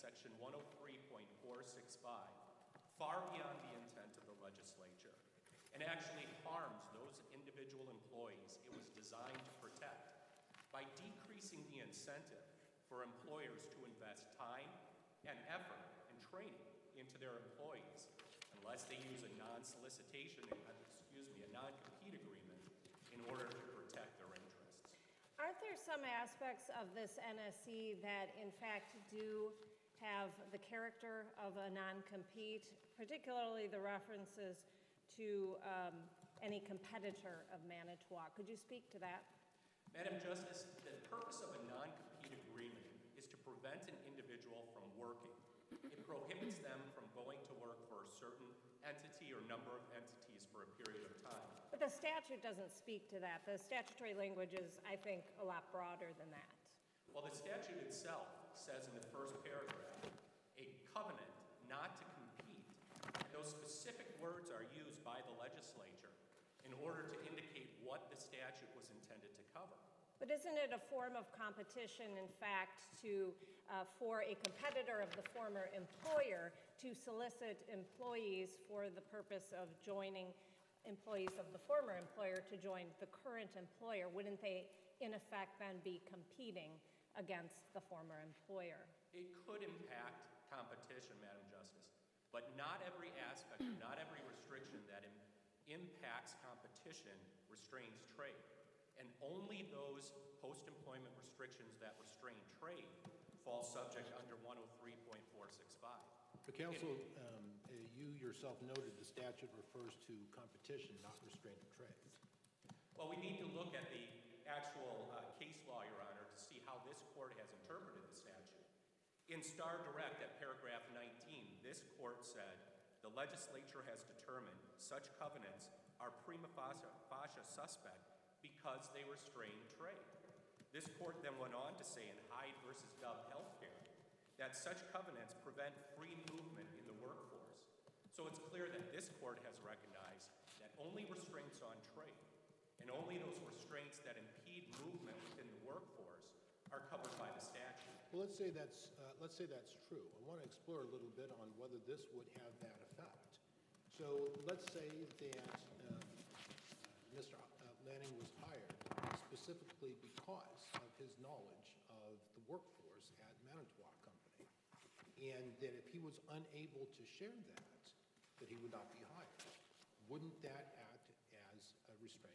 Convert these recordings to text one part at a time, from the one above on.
Section 103.465, far beyond the intent of the legislature, and actually harms those individual employees it was designed to protect by decreasing the incentive for employers to invest time and effort and training into their employees unless they use a non-solicitation, a non-compete agreement in order to protect their interests. Aren't there some aspects of this NSE that in fact do have the character of a non-compete, particularly the references to any competitor of Manitowoc? Could you speak to that? Madam Justice, the purpose of a non-compete agreement is to prevent an individual from working. It prohibits them from going to work for a certain entity or number of entities for a period of time. But the statute doesn't speak to that. The statutory language is, I think, a lot broader than that. Well, the statute itself says in the first paragraph, a covenant not to compete. And those specific words are used by the legislature in order to indicate what the statute was intended to cover. But isn't it a form of competition, in fact, for a competitor of the former employer to solicit employees for the purpose of joining employees of the former employer to join the current employer? Wouldn't they, in effect, then be competing against the former employer? It could impact competition, Madam Justice, but not every aspect, not every restriction that impacts competition restrains trade. And only those post-employment restrictions that restrain trade fall subject under 103.465. But counsel, you yourself noted the statute refers to competition, not restraint of trade. Well, we need to look at the actual case law, Your Honor, to see how this court has interpreted the statute. In Star Direct at paragraph 19, this court said, the legislature has determined such covenants are prima facie suspect because they restrain trade. This court then went on to say in Hyde versus Dove Healthcare that such covenants prevent free movement in the workforce. So it's clear that this court has recognized that only restraints on trade and only those restraints that impede movement within the workforce are covered by the statute. Well, let's say that's true. I want to explore a little bit on whether this would have that effect. So let's say that Mr. Lanning was hired specifically because of his knowledge of the workforce at Manitowoc Company, and that if he was unable to share that he would not be hired. Wouldn't that act as a restraint?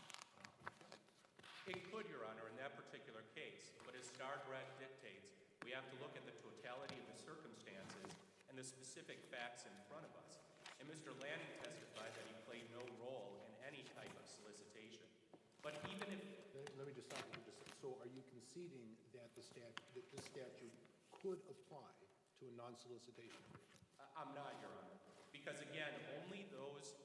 It could, Your Honor, in that particular case, but as Star Direct dictates, we have to look at the totality of the circumstances and the specific facts in front of us. And Mr. Lanning testified that he played no role in any type of solicitation. But even if... Let me just stop you for just a second. So are you conceding that this statute could apply to a non-solicitation agreement? I'm not, Your Honor. Because again, only those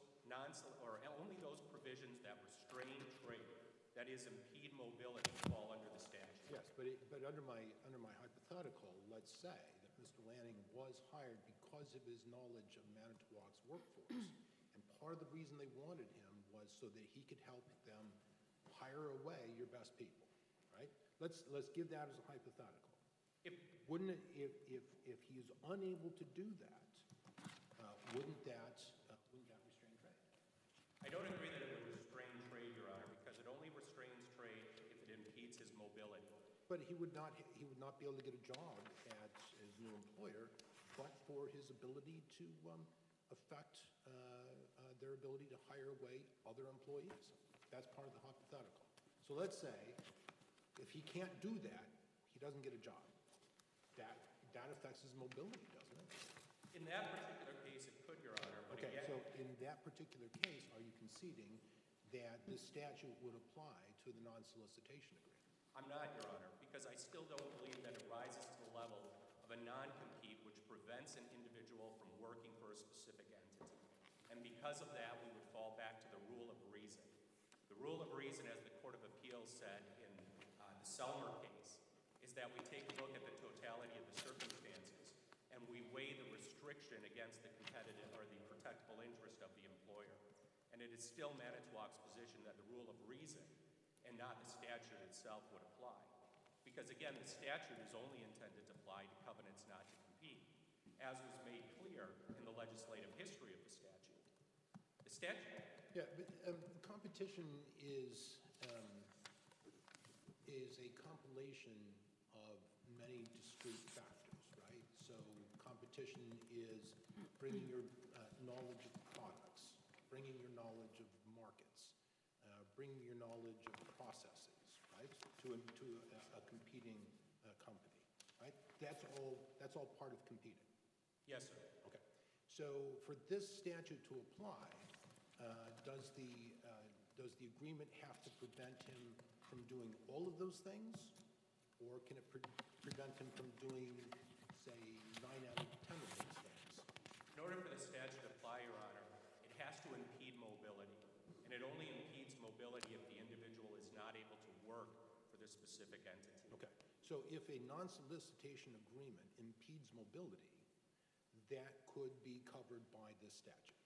provisions that restrain trade, that is, impede mobility, fall under the statute. Yes, but under my hypothetical, let's say that Mr. Lanning was hired because of his knowledge of Manitowoc's workforce, and part of the reason they wanted him was so that he could help them hire away your best people, right? Let's give that as a hypothetical. If he is unable to do that, wouldn't that restrain trade? I don't agree that it would restrain trade, Your Honor, because it only restrains trade if it impedes his mobility. But he would not be able to get a job at his new employer, but for his ability to affect their ability to hire away other employees. That's part of the hypothetical. So let's say if he can't do that, he doesn't get a job. That affects his mobility, doesn't it? In that particular case, it could, Your Honor. But okay, again, so in that particular case, are you conceding that this statute would apply to the non-solicitation agreement? I'm not, Your Honor, because I still don't believe that it rises to the level of a non-compete which prevents an individual from working for a specific entity. And because of that, we would fall back to the rule of reason. The rule of reason, as the Court of Appeals said in the Selmer case, is that we take a look at the totality of the circumstances and we weigh the restriction against the competitive or the protectable interest of the employer. And it is still Manitowoc's position that the rule of reason and not the statute itself would apply. Because again, the statute is only intended to apply to covenants not to compete. as was made clear in the legislative history of the statute. The statute, Yeah, but competition is a compilation of many discrete factors, right? So competition is bringing your knowledge of products, bringing your knowledge of markets, bringing your knowledge of processes, right, to a competing company, right? That's all part of competing. yes, sir. Okay. So for this statute to apply, does the agreement have to prevent him from doing all of those things? Or can it prevent him from doing, say, 9 out of 10 of those things? In order for the statute to apply, Your Honor, it has to impede mobility. And it only impedes mobility if the individual is not able to work for the specific entity. Okay. So if a non-solicitation agreement impedes mobility, that could be covered by this statute.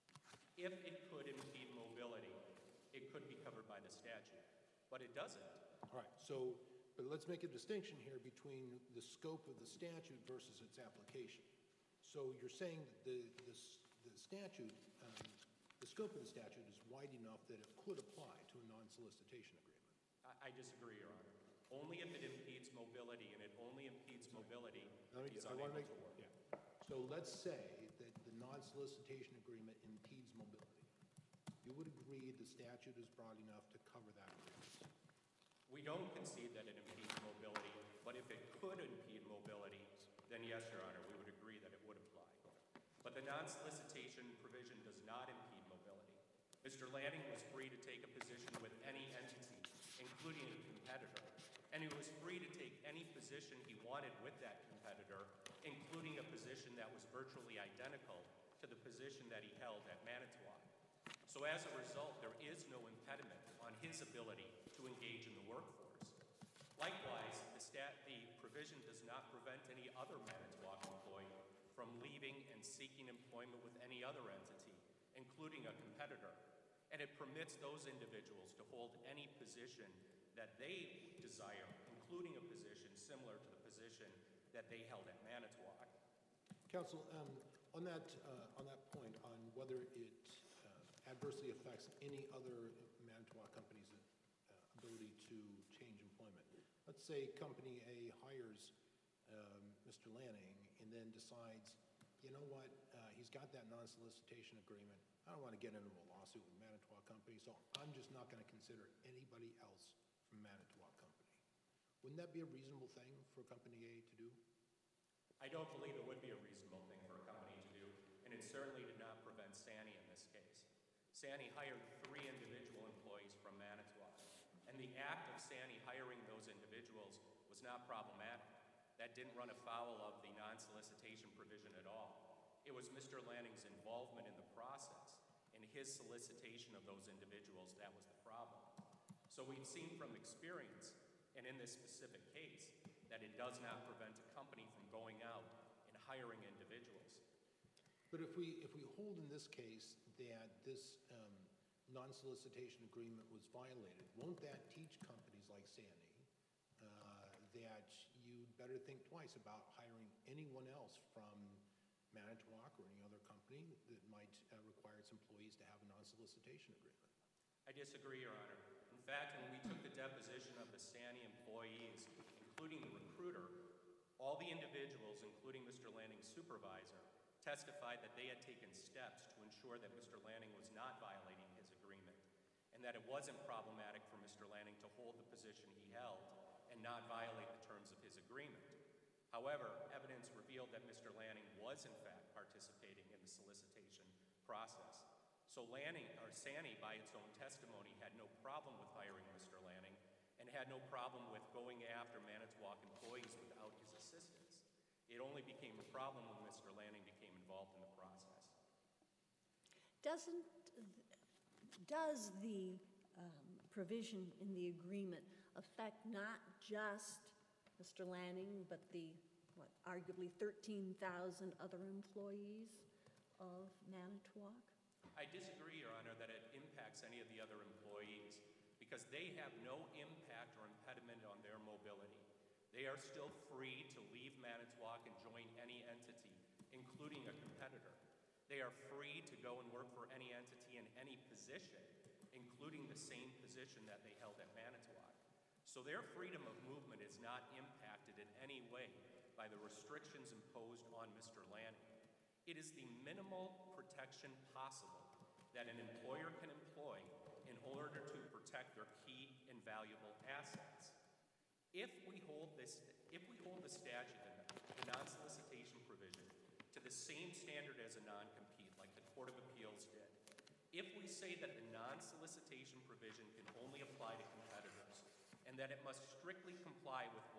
If it could impede mobility, it could be covered by the statute, but it doesn't. All right, so, but let's make a distinction here between the scope of the statute versus its application. So you're saying that the statute, the scope of the statute is wide enough that it could apply to a non-solicitation agreement. I disagree, Your Honor. Only if it impedes mobility, and it only impedes mobility if he's I unable wanna make- to work. yeah. So let's say that the non-solicitation agreement impedes mobility. You would agree the statute is broad enough to cover that agreement? We don't concede that it impedes mobility, but if it could impede mobility, then yes, Your Honor, we would agree that it would apply. But the non-solicitation provision does not impede mobility. Mr. Lanning was free to take a position with any entity, including a competitor, and he was free to take any position he wanted with that competitor, including a position that was virtually identical to the position that he held at Manitowoc. So as a result, there is no impediment on his ability to engage in the workforce. Likewise, the provision does not prevent any other Manitowoc employee from leaving and seeking employment with any other entity, including a competitor. And it permits those individuals to hold any position that they desire, including a position similar to the position that they held at Manitowoc. Counsel, on that point, on whether it adversely affects any other Manitowoc company's ability to change employment. Let's say Company A hires Mr. Lanning and then decides, you know what, he's got that non-solicitation agreement. I don't want to get into a lawsuit with Manitowoc Company, so I'm just not going to consider anybody else from Manitowoc Company. Wouldn't that be a reasonable thing for Company A to do? I don't believe it would be a reasonable thing for a company to do, and it certainly did not prevent Sani in this case. Sani hired 3 individual employees from Manitowoc, and the act of Sani hiring those individuals was not problematic. That didn't run afoul of the non-solicitation provision at all. It was Mr. Lanning's involvement in the process and his solicitation of those individuals that was the problem. So we've seen from experience, and in this specific case, that it does not prevent a company from going out and hiring individuals. But if we hold in this case that this non-solicitation agreement was violated, won't that teach companies like Sani that you'd better think twice about hiring anyone else from Manitowoc or any other company that might require its employees to have a non-solicitation agreement? I disagree, Your Honor. In fact, when we took the deposition of the Sani employees, including the recruiter, all the individuals, including Mr. Lanning's supervisor, testified that they had taken steps to ensure that Mr. Lanning was not violating his agreement, and that it wasn't problematic for Mr. Lanning to hold the position he held and not violate the terms of his agreement. However, evidence revealed that Mr. Lanning was in fact participating in the solicitation process. So Sani, by its own testimony, had no problem with hiring Mr. Lanning and had no problem with going after Manitowoc employees without his assistance. It only became a problem when Mr. Lanning became involved in the process. Does the provision in the agreement affect not just Mr. Lanning, but the, arguably 13,000 other employees of Manitowoc? I disagree, Your Honor, that it impacts any of the other employees because they have no impact or impediment on their mobility. They are still free to leave Manitowoc and join any entity including a competitor. They are free to go and work for any entity in any position, including the same position that they held at Manitowoc. So their freedom of movement is not impacted in any way by the restrictions imposed on Mr. Lanning. It is the minimal protection possible that an employer can employ in order to protect their key and valuable assets. If we hold the statute, the non-solicitation provision, to the same standard as a non-compete, like the Court of Appeals did, if we say that the non-solicitation provision can only apply to competitors, and that it must strictly comply with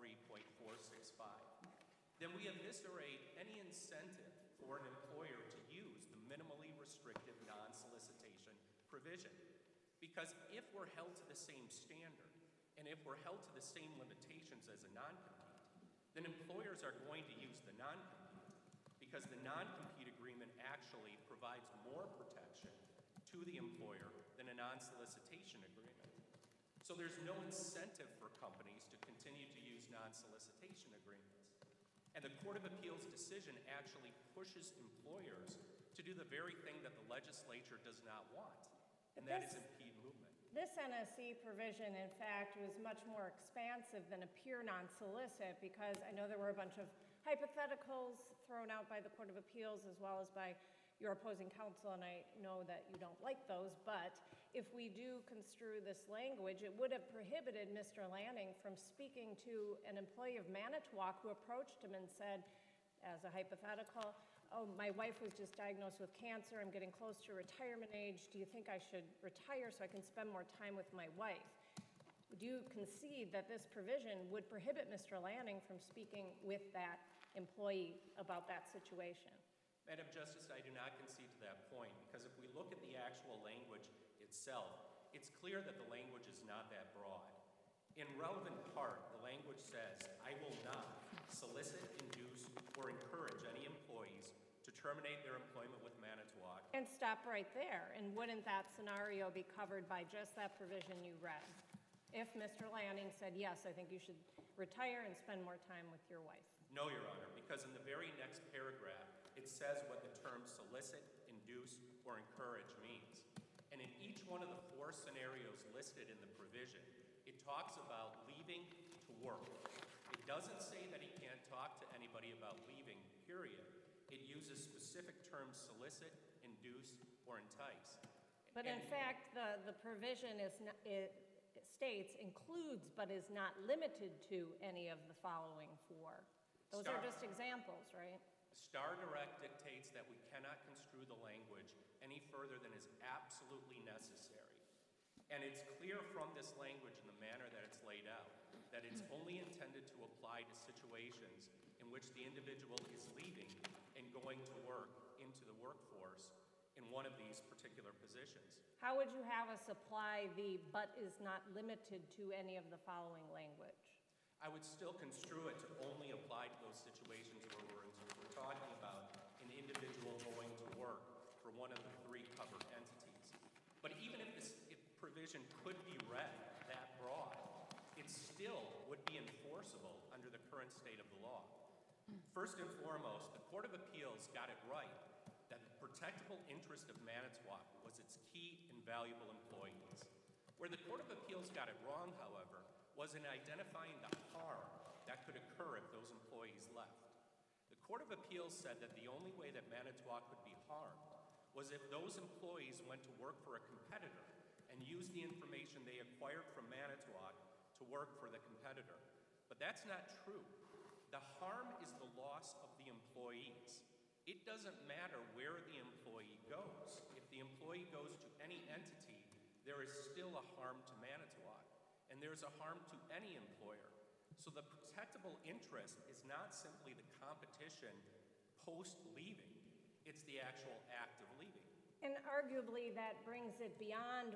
103.465, then we eviscerate any incentive for an employer to use the minimally restrictive non-solicitation provision. Because if we're held to the same standard, and if we're held to the same limitations as a non-compete, then employers are going to use the non-compete, because the non-compete agreement actually provides more protection to the employer than a non-solicitation agreement. So there's no incentive for companies to continue to use non-solicitation agreements. And the Court of Appeals decision actually pushes employers to do the very thing that the legislature does not want, and that is impede movement. This NSC provision, in fact, was much more expansive than a pure non-solicit, because I know there were a bunch of hypotheticals thrown out by the Court of Appeals as well as by your opposing counsel, and I know that you don't like those, but if we do construe this language, it would have prohibited Mr. Lanning from speaking to an employee of Manitowoc who approached him and said, as a hypothetical, oh, my wife was just diagnosed with cancer, I'm getting close to retirement age, do you think I should retire so I can spend more time with my wife? Would you concede that this provision would prohibit Mr. Lanning from speaking with that employee about that situation? Madam Justice, I do not concede to that point, because if we look at the actual language itself, it's clear that the language is not that broad. In relevant part, the language says, I will not solicit, induce, or encourage any employees to terminate their employment with Manitowoc. And stop right there. And wouldn't that scenario be covered by just that provision you read? If Mr. Lanning said, yes, I think you should retire and spend more time with your wife. No, Your Honor, because in the very next paragraph, it says what the term solicit, induce, or encourage means. And in each one of the four scenarios listed in the provision, it talks about leaving to work. It doesn't say that he can't talk to anybody about leaving, period. It uses specific terms solicit, induce, or entice. But in fact, the provision it states includes but is not limited to any of the following four. Those are just examples, right? Star Direct dictates that we cannot construe the language any further than is absolutely necessary. And it's clear from this language and the manner that it's laid out that it's only intended to apply to situations in which the individual is leaving and going to work into the workforce in one of these particular positions. How would you have us apply the but is not limited to any of the following language? I would still construe it to only apply to those situations where we're talking about an individual going to work for one of the three covered entities. But even if this provision could be read that broad, it still would be enforceable under the current state of the law. First and foremost, the Court of Appeals got it right that the protectable interest of Manitowoc was its key and valuable employees. Where the Court of Appeals got it wrong, however, was in identifying the harm that could occur if those employees left. The Court of Appeals said that the only way that Manitowoc could be harmed was if those employees went to work for a competitor and used the information they acquired from Manitowoc to work for the competitor. But that's not true. The harm is the loss of the employees. It doesn't matter where the employee goes. If the employee goes to any entity, there is still a harm to Manitowoc, and there's a harm to any employer. So the protectable interest is not simply the competition post-leaving, it's the actual act of leaving. And arguably, that brings it beyond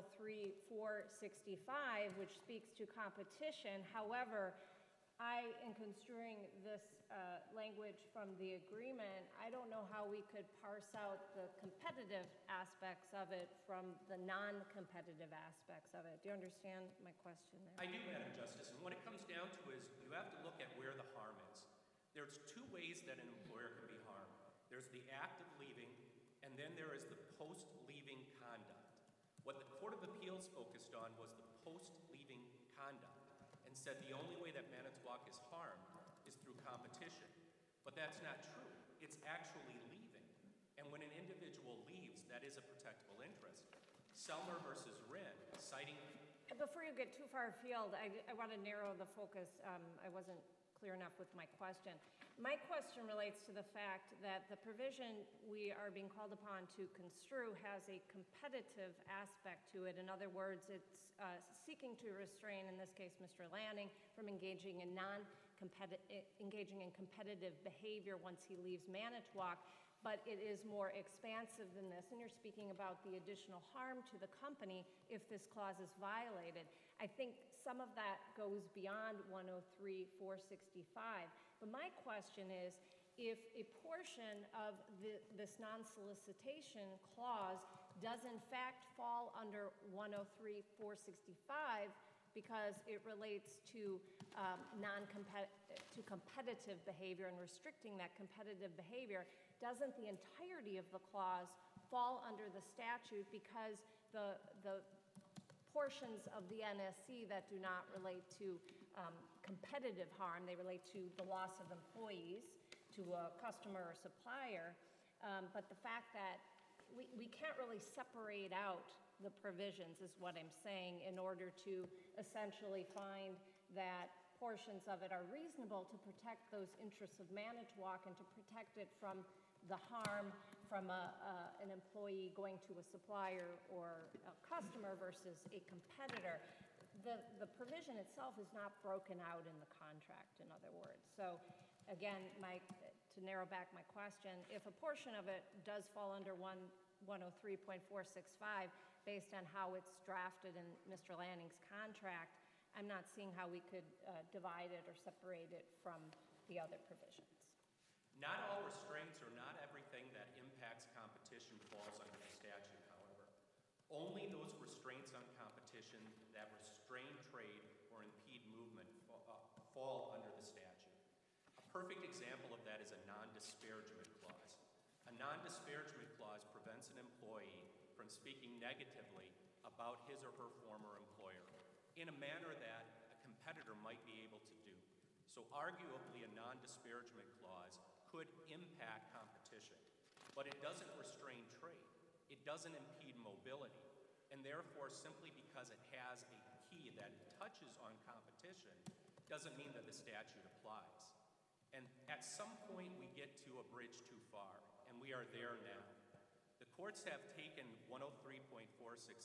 103.465, which speaks to competition. However, in construing this language from the agreement, I don't know how we could parse out the competitive aspects of it from the non-competitive aspects of it. Do you understand my question there? I do, Madam Justice, and what it comes down to is you have to look at where the harm is. There's two ways that an employer can be harmed. There's the act of leaving, and then there is the post-leaving conduct. What the Court of Appeals focused on was the post-leaving conduct and said the only way that Manitowoc is harmed is through competition. But that's not true. It's actually leaving. And when an individual leaves, that is a protectable interest. Selmer versus Wren, citing... Before you get too far afield, I want to narrow the focus. I wasn't clear enough with my question. My question relates to the fact that the provision we are being called upon to construe has a competitive aspect to it. In other words, it's seeking to restrain, in this case, Mr. Lanning, from engaging in competitive behavior once he leaves Manitowoc. But it is more expansive than this, and you're speaking about the additional harm to the company if this clause is violated. I think some of that goes beyond 103-465. But my question is, if a portion of this non-solicitation clause does in fact fall under 103-465 because it relates to competitive behavior and restricting that competitive behavior, doesn't the entirety of the clause fall under the statute because the portions of the NSC that do not relate to competitive harm, they relate to the loss of employees, to a customer or supplier, but the fact that we can't really separate out the provisions is what I'm saying in order to essentially find that portions of it are reasonable to protect those interests of Manitowoc and to protect it from the harm from an employee going to a supplier or a customer versus a competitor. The provision itself is not broken out in the contract, in other words. So again, to narrow back my question, if a portion of it does fall under 103.465 based on how it's drafted in Mr. Lanning's contract, I'm not seeing how we could divide it or separate it from the other provisions. Not all restraints or not everything that impacts competition falls under the statute, however. Only those restraints on competition that restrain trade or impede movement fall under the statute. A perfect example of that is a non-disparagement clause. A non-disparagement clause prevents an employee from speaking negatively about his or her former employer in a manner that a competitor might be able to do. So arguably, a non-disparagement clause could impact competition, but it doesn't restrain trade. It doesn't impede mobility, and therefore, simply because it has a key that touches on competition doesn't mean that the statute applies. And at some point, we get to a bridge too far, and we are there now. The courts have taken 103.465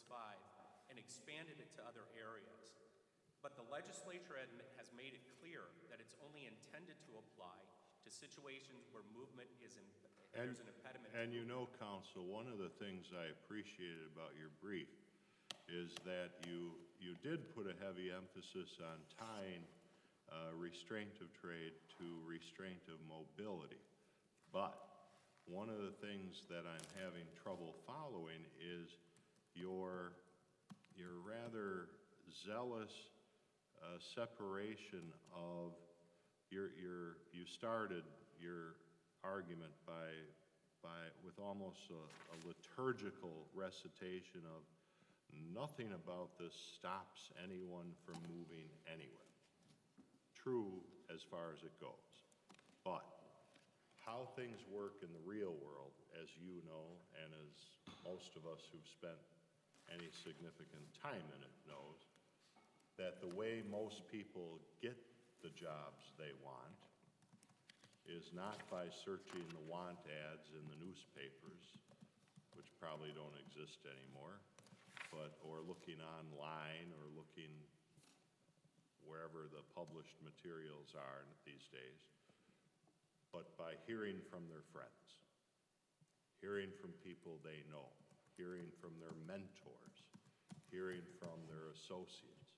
and expanded it to other areas, but the legislature has made it clear that it's only intended to apply to situations where movement is there's an impediment. And you know, counsel, one of the things I appreciated about your brief is that you did put a heavy emphasis on tying restraint of trade to restraint of mobility. But one of the things that I'm having trouble following is your rather zealous separation of you started your argument with almost a liturgical recitation of nothing about this stops anyone from moving anywhere. True as far as it goes. But how things work in the real world, as you know, and as most of us who've spent any significant time in it knows, that the way most people get the jobs they want is not by searching the want ads in the newspapers, which probably don't exist anymore, or looking online or looking wherever the published materials are these days, but by hearing from their friends, hearing from people they know, hearing from their mentors, hearing from their associates,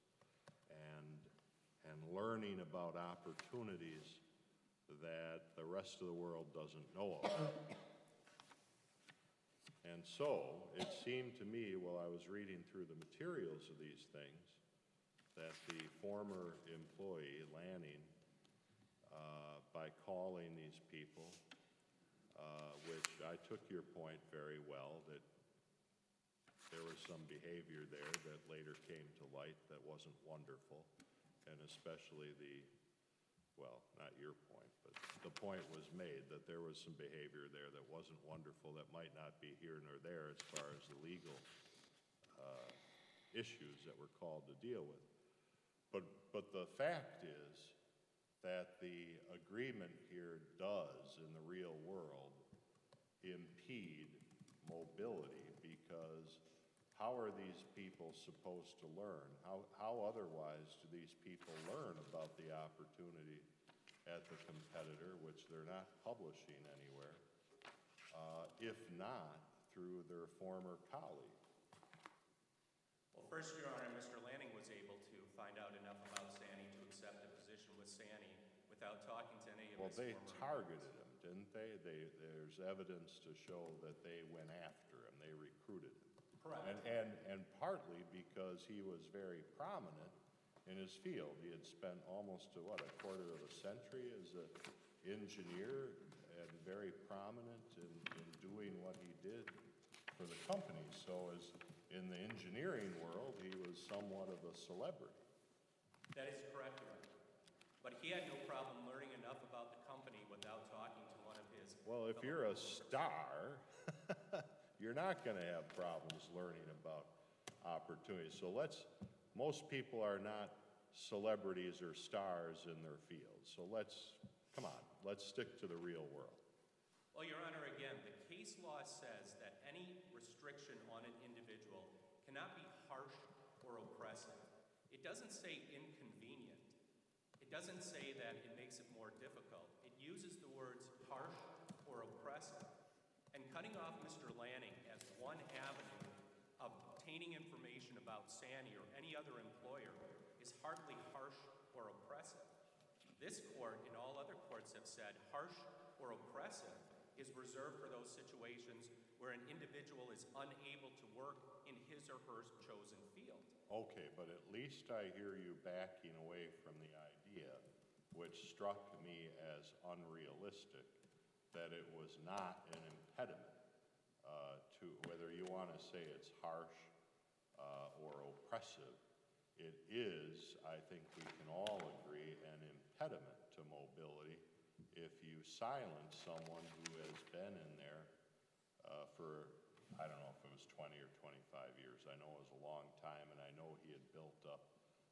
and learning about opportunities that the rest of the world doesn't know about. And so, it seemed to me while I was reading through the materials of these things that the former employee, Lanning, by calling these people, which I took your point very well, that there was some behavior there that later came to light that wasn't wonderful, and especially well, not your point, but the point was made that there was some behavior there that wasn't wonderful, that might not be here nor there as far as the legal issues that we're called to deal with. But the fact is that the agreement here does, in the real world, impede mobility, because how are these people supposed to learn? How otherwise do these people learn about the opportunity at the competitor, which they're not publishing anywhere, if not through their former colleague? Well, first, Your Honor, Mr. Lanning was able to find out enough about Sani to accept a position with Sani without talking to any of Well, his they former targeted him, didn't they? There's evidence to show that they went after him, they recruited him. Correct. And partly because he was very prominent in his field. He had spent almost, a quarter of a century as an engineer, and very prominent in doing what he did for the company. So as in the engineering world, he was somewhat of a celebrity. That is correct, Your Honor. But he had no problem learning enough about the company without talking to one of his... Well, if you're a star, you're not going to have problems learning about opportunities. So most people are not celebrities or stars in their field. So come on, let's stick to the real world. Well, Your Honor, again, the case law says that any restriction on an individual cannot be harsh or oppressive. It doesn't say inconvenient. It doesn't say that it makes it more difficult. It uses the words harsh or oppressive. And cutting off Mr. Lanning as one avenue of obtaining information about Sani or any other employer is hardly harsh or oppressive. This court and all other courts have said harsh or oppressive is reserved for those situations where an individual is unable to work in his or her chosen field. Okay, but at least I hear you backing away from the idea, which struck me as unrealistic, that it was not an impediment to, whether you want to say it's harsh or oppressive, it is, I think we can all agree, an impediment to mobility if you silence someone who has been in there for, I don't know if it was 20 or 25 years. I know it was a long time, and I know he had built up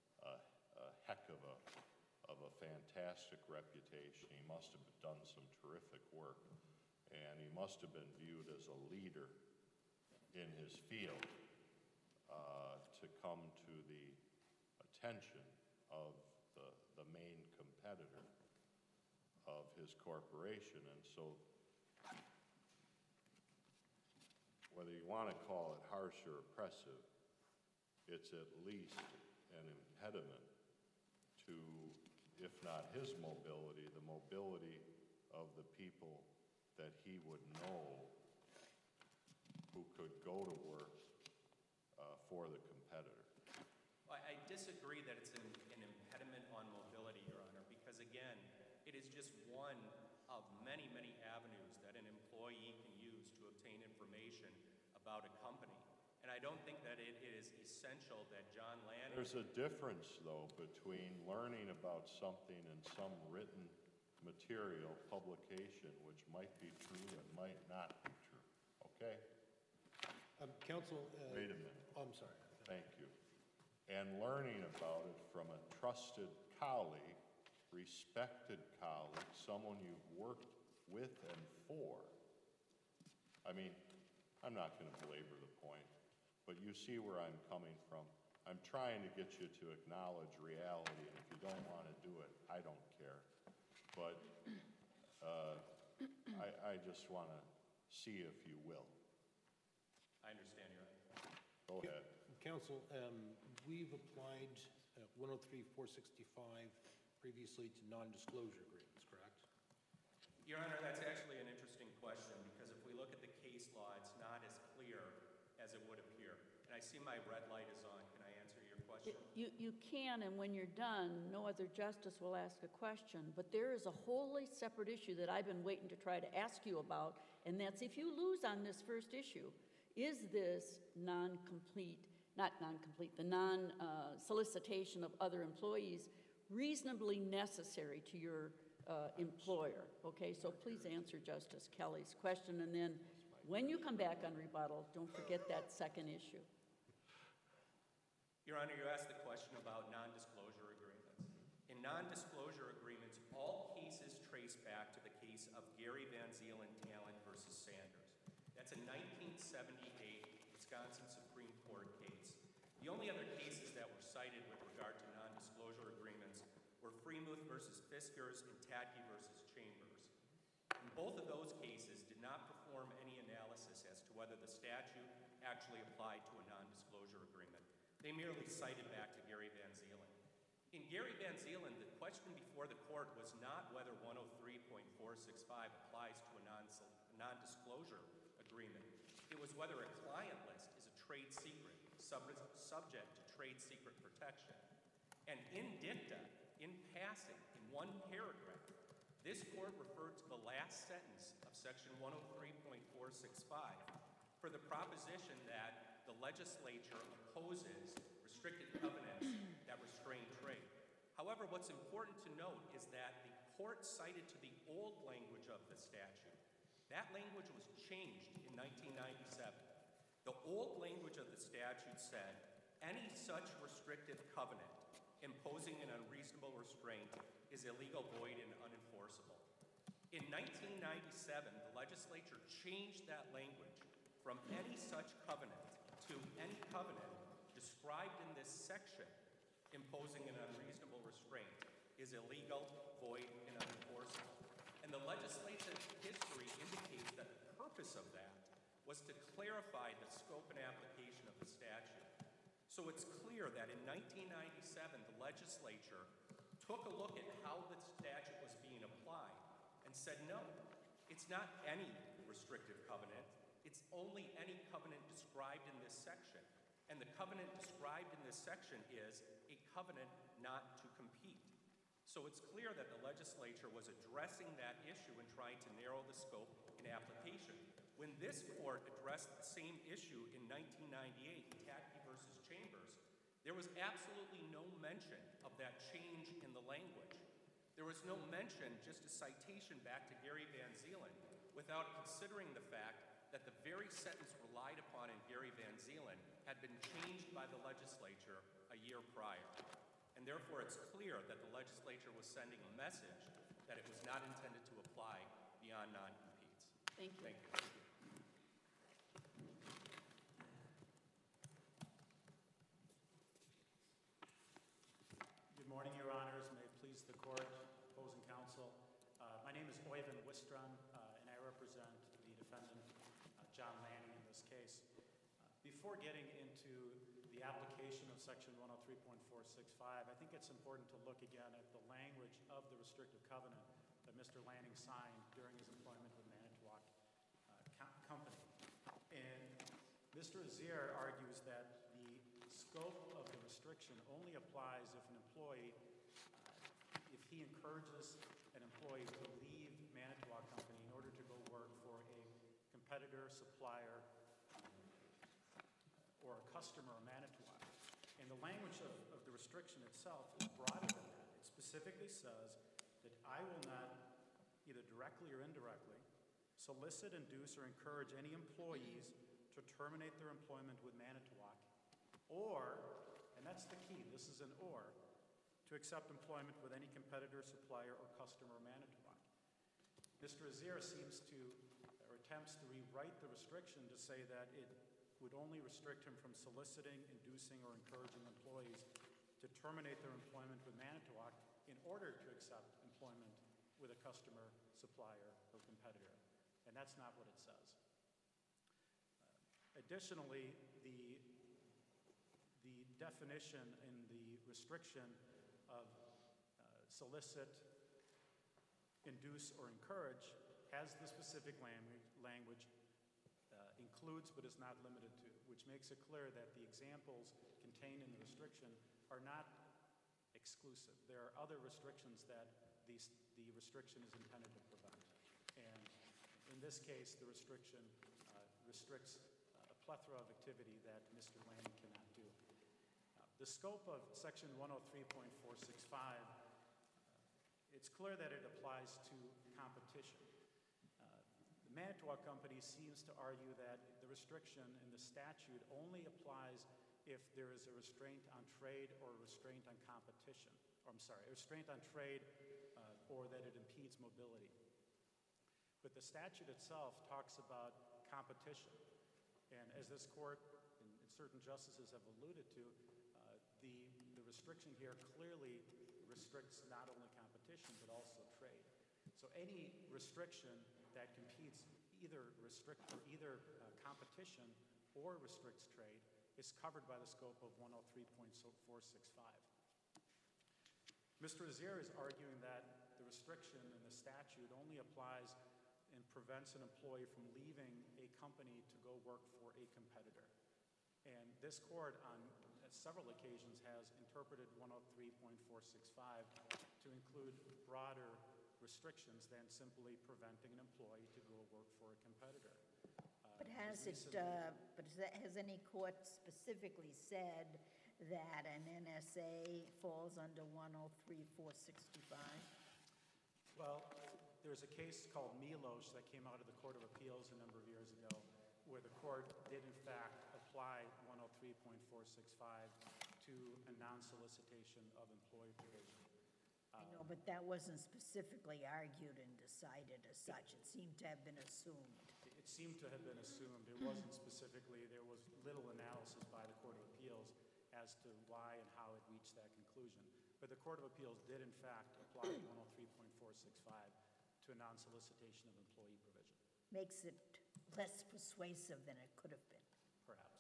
a heck of a fantastic reputation. He must have done some terrific work, and he must have been viewed as a leader in his field to come to the attention of the main competitor of his corporation. And so whether you want to call it harsh or oppressive, it's at least an impediment to, if not his mobility, the mobility of the people that he would know who could go to work for the competitor. I disagree that it's an impediment on mobility, Your Honor, because again, it is just one of many, many avenues that an employee can use to obtain information about a company. And I don't think that it is essential that John Lanning... There's a difference, though, between learning about something in some written material, publication, which might be true and might not be true. Okay? Counsel... Wait a minute. Oh, I'm sorry. Thank you. And learning about it from a trusted colleague, respected colleague, someone you've worked with and for. I mean, I'm not going to belabor the point, but you see where I'm coming from. I'm trying to get you to acknowledge reality, and if you don't want to do it, I don't care. But I just want to see if you will. I understand, Your Honor. Go ahead. Counsel, we've applied 103-465 previously to non-disclosure agreements, correct? Your Honor, that's actually an interesting question, because if we look at the case law, it's not as clear as it would appear. And I see my red light is on. Can I answer your question? You can, and when you're done, no other justice will ask a question. But there is a wholly separate issue that I've been waiting to try to ask you about, and that's if you lose on this first issue, is this the non-solicitation of other employees reasonably necessary to your employer? Okay, so please answer Justice Kelly's question, and then when you come back on rebuttal, don't forget that second issue. Your Honor, you asked the question about non-disclosure agreements. In non-disclosure agreements, all cases trace back to the case of Gary Van Zeelen Talent versus Sanders. That's a 1978 Wisconsin Supreme Court case. The only other cases that were cited with regard to non-disclosure agreements were Freemuth versus Fiskers and Tadke versus Chambers. In both of those cases did not perform any analysis as to whether the statute actually applied to a non-disclosure agreement. They merely cited back to Gary Van Zeelen. In Gary Van Zeelen, the question before the court was not whether 103.465 applies to a non-disclosure agreement. It was whether a client list is a trade secret subject to trade secret protection. And in dicta, in passing, in one paragraph, this court referred to the last sentence of section 103.465 for the proposition that the legislature opposes restricted covenants that restrain trade. However, what's important to note is that the court cited to the old language of the statute. That language was changed in 1997. The old language of the statute said, any such restrictive covenant imposing an unreasonable restraint is illegal, void, and unenforceable. In 1997, the legislature changed that language from any such covenant to any covenant described in this section imposing an unreasonable restraint is illegal, void, and unenforceable. And the legislative history indicates that the purpose of that was to clarify the scope and application of the statute. So it's clear that in 1997, the legislature took a look at how the statute was being applied and said, no, it's not any restrictive covenant. It's only any covenant described in this section. And the covenant described in this section is a covenant not to compete. So it's clear that the legislature was addressing that issue and trying to narrow the scope and application. When this court addressed the same issue in 1998, Tadke versus Chambers, there was absolutely no mention of that change in the language. There was no mention, just a citation back to Gary Van Zeelen, without considering the fact that the very sentence relied upon in Gary Van Zeelen had been changed by the legislature a year prior. And therefore, it's clear that the legislature was sending a message that it was not intended to apply beyond non-competes. Thank you. Thank you. Good morning, Your Honors. May it please the court, opposing counsel. My name is Oyvind Wistrom, and I represent the defendant, John Lanning, in this case. Before getting into the application of Section 103.465, I think it's important to look again at the language of the restrictive covenant that Mr. Lanning signed during his employment with Manitowoc Company. And Mr. Azier argues that the scope of the restriction only applies if an employee, if he encourages an employee to leave Manitowoc Company in order to go work for a competitor, supplier, or a customer of Manitowoc. And the language of the restriction itself is broader than that. It specifically says that I will not, either directly or indirectly, solicit, induce, or encourage any employees to terminate their employment with Manitowoc, or, and that's the key, this is an or, to accept employment with any competitor, supplier, or customer of Manitowoc. Mr. Azier seems to, or attempts to rewrite the restriction to say that it would only restrict him from soliciting, inducing, or encouraging employees to terminate their employment with Manitowoc in order to accept employment with a customer, supplier, or competitor. And that's not what it says. Additionally, the definition in the restriction of solicit, induce, or encourage has the specific language includes but is not limited to, which makes it clear that the examples contained in the restriction are not exclusive. There are other restrictions that the restriction is intended to prevent. And in this case, the restriction restricts a plethora of activity that Mr. Lanning cannot do. The scope of Section 103.465, it's clear that it applies to competition. The Manitowoc Company seems to argue that the restriction in the statute only applies if there is a restraint on trade or a restraint on competition. Or, I'm sorry, a restraint on trade or that it impedes mobility. But the statute itself talks about competition. And as this court and certain justices have alluded to, the restriction here clearly restricts not only competition but also trade. So any restriction that competes either competition or restricts trade is covered by the scope of 103.465. Mr. Azier is arguing that the restriction in the statute only applies and prevents an employee from leaving a company to go work for a competitor. And this court on several occasions has interpreted 103.465 to include broader restrictions than simply preventing an employee to go work for a competitor. But has any court specifically said that an NSA falls under 103.465? Well, there's a case called Milos that came out of the Court of Appeals a number of years ago where the court did in fact apply 103.465 to a non-solicitation of employee provision. I know, but that wasn't specifically argued and decided as such. It seemed to have been assumed. It seemed to have been assumed. It wasn't specifically. There was little analysis by the Court of Appeals as to why and how it reached that conclusion. But the Court of Appeals did in fact apply 103.465 to a non-solicitation of employee provision. Makes it less persuasive than it could have been. Perhaps.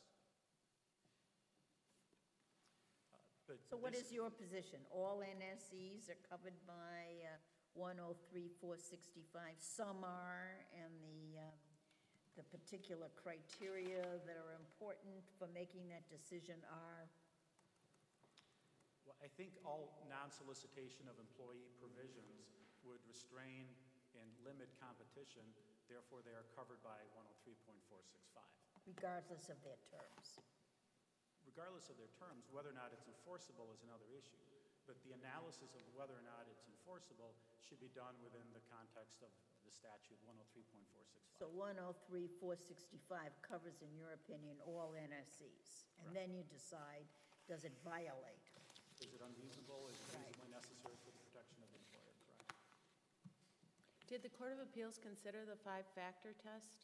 So what is your position? All NSEs are covered by 103.465? Some are, and the particular criteria that are important for making that decision are? Well, I think all non-solicitation of employee provisions would restrain and limit competition. Therefore, they are covered by 103.465. Regardless of their terms. Regardless of their terms, whether or not it's enforceable is another issue. But the analysis of whether or not it's enforceable should be done within the context of the statute 103.465. So 103.465 covers, in your opinion, all NSEs. And then you decide, does it violate? Is it unreasonable? Is it reasonably necessary for the protection of the employer? Correct. Did the Court of Appeals consider the five-factor test?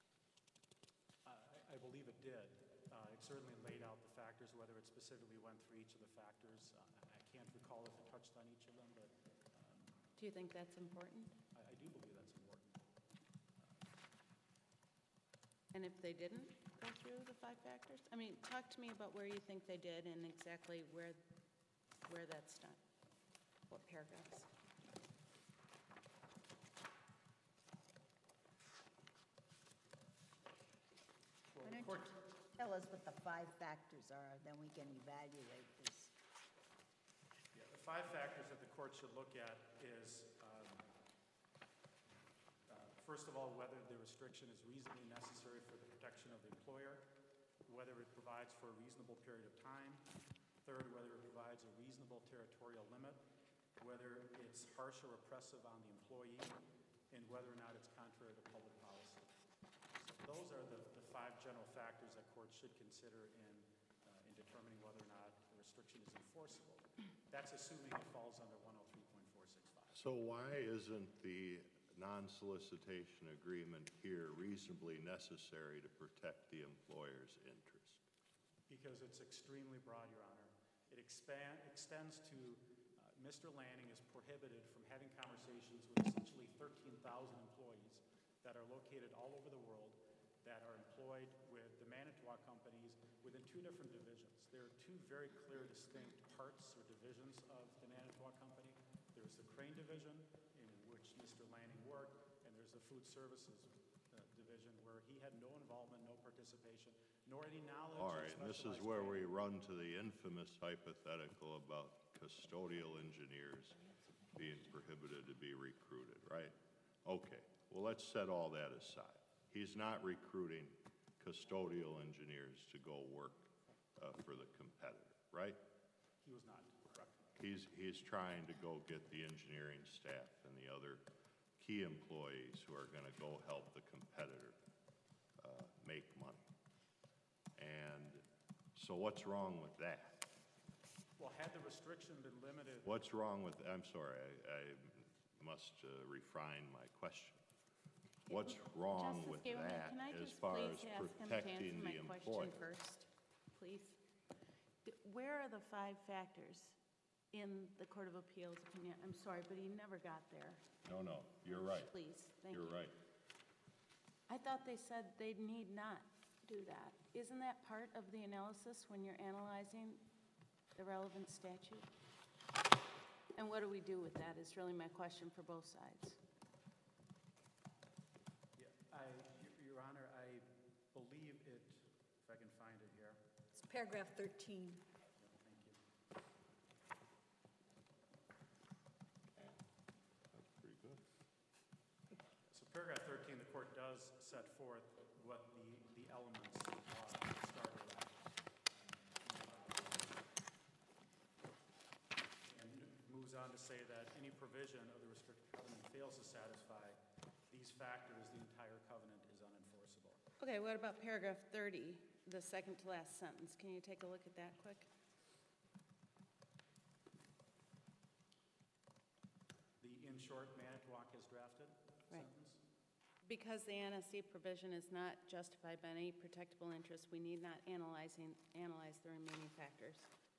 I believe it did. It certainly laid out the factors, whether it specifically went through each of the factors. I can't recall if it touched on each of them, but Do you think that's important? I do believe that's important. And if they didn't go through the five factors? I mean, talk to me about where you think they did and exactly where that's done. What paragraphs? Well, Why the don't court, you tell us what the 5 factors are, then we can evaluate this. yeah, the five factors that the court should look at is, first of all, whether the restriction is reasonably necessary for the protection of the employer, whether it provides for a reasonable period of time, third, whether it provides a reasonable territorial limit, whether it's harsh or oppressive on the employee, and whether or not it's contrary to public policy. So those are the five general factors that courts should consider in determining whether or not the restriction is enforceable. That's assuming it falls under 103.465. So why isn't the non-solicitation agreement here reasonably necessary to protect the employer's interest? Because it's extremely broad, Your Honor. It extends to Mr. Lanning is prohibited from having conversations with essentially 13,000 employees that are located all over the world that are employed with the Manitowoc companies within two different divisions. There are two very clear, distinct parts or divisions of the Manitowoc company. There's the Crane division, in which Mr. Lanning worked, and there's the food services division where he had no involvement, no participation, nor any knowledge. All of right, and this is specialized where we training. run to the infamous hypothetical about custodial engineers being prohibited to be recruited, right? Okay, well, let's set all that aside. He's not recruiting custodial engineers to go work for the competitor, right? He was not, correct. He's trying to go get the engineering staff and the other key employees who are gonna go help the competitor make money. And so what's wrong with that? Well, had the restriction been limited, What's wrong with, I'm sorry, I must refine my question. What's wrong Justice with Gableman, that can I as just far please as ask him to protecting answer my the question employee? first, please? Where are the 5 factors in the Court of Appeals opinion? I'm sorry, but he never got there. No, you're right. Please, thank you. You're right. I thought they said they need not do that. Isn't that part of the analysis when you're analyzing the relevant statute? And what do we do with that is really my question for both sides. yeah, Your Honor, I believe it, if I can find it here. It's paragraph 13. Thank you. That's pretty good. So paragraph 13, the court does set forth what the elements started at. And moves on to say that any provision of the restricted covenant fails to satisfy these factors, the entire covenant is unenforceable. Okay, what about paragraph 30, the second to last sentence? Can you take a look at that quick? The in short Manitowoc has drafted Right. sentence? Because the NSC provision is not justified by any protectable interest, we need not analyze the remaining factors.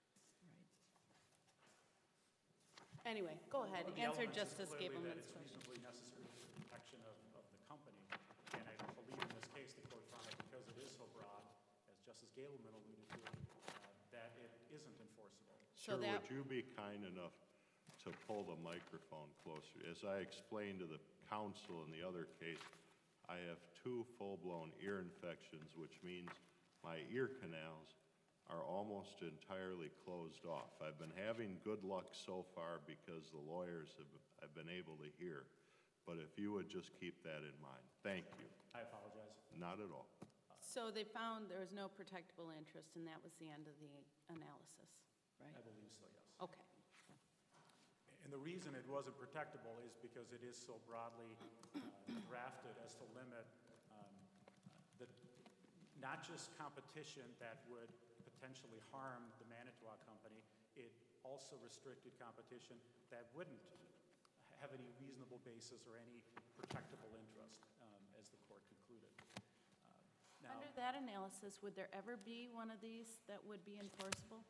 Anyway, go ahead, One of the answer elements is Justice clearly that Gableman's it's question. reasonably necessary for the protection of the company. And I believe in this case, the court found that because it is so broad, as Justice Gableman alluded to, that it isn't enforceable. So Sir, that- would you be kind enough to pull the microphone closer? As I explained to the counsel in the other case, I have 2 full-blown ear infections, which means my ear canals are almost entirely closed off. I've been having good luck so far because the lawyers have been able to hear. But if you would just keep that in mind. Thank you. I apologize. Not at all. So they found there was no protectable interest, and that was the end of the analysis, right? I believe so, yes. Okay. And the reason it wasn't protectable is because it is so broadly drafted as to limit the, not just competition that would potentially harm the Manitowoc Company, it also restricted competition that wouldn't have any reasonable basis or any protectable interest, as the court concluded. Now, Under that analysis, would there ever be one of these that would be enforceable?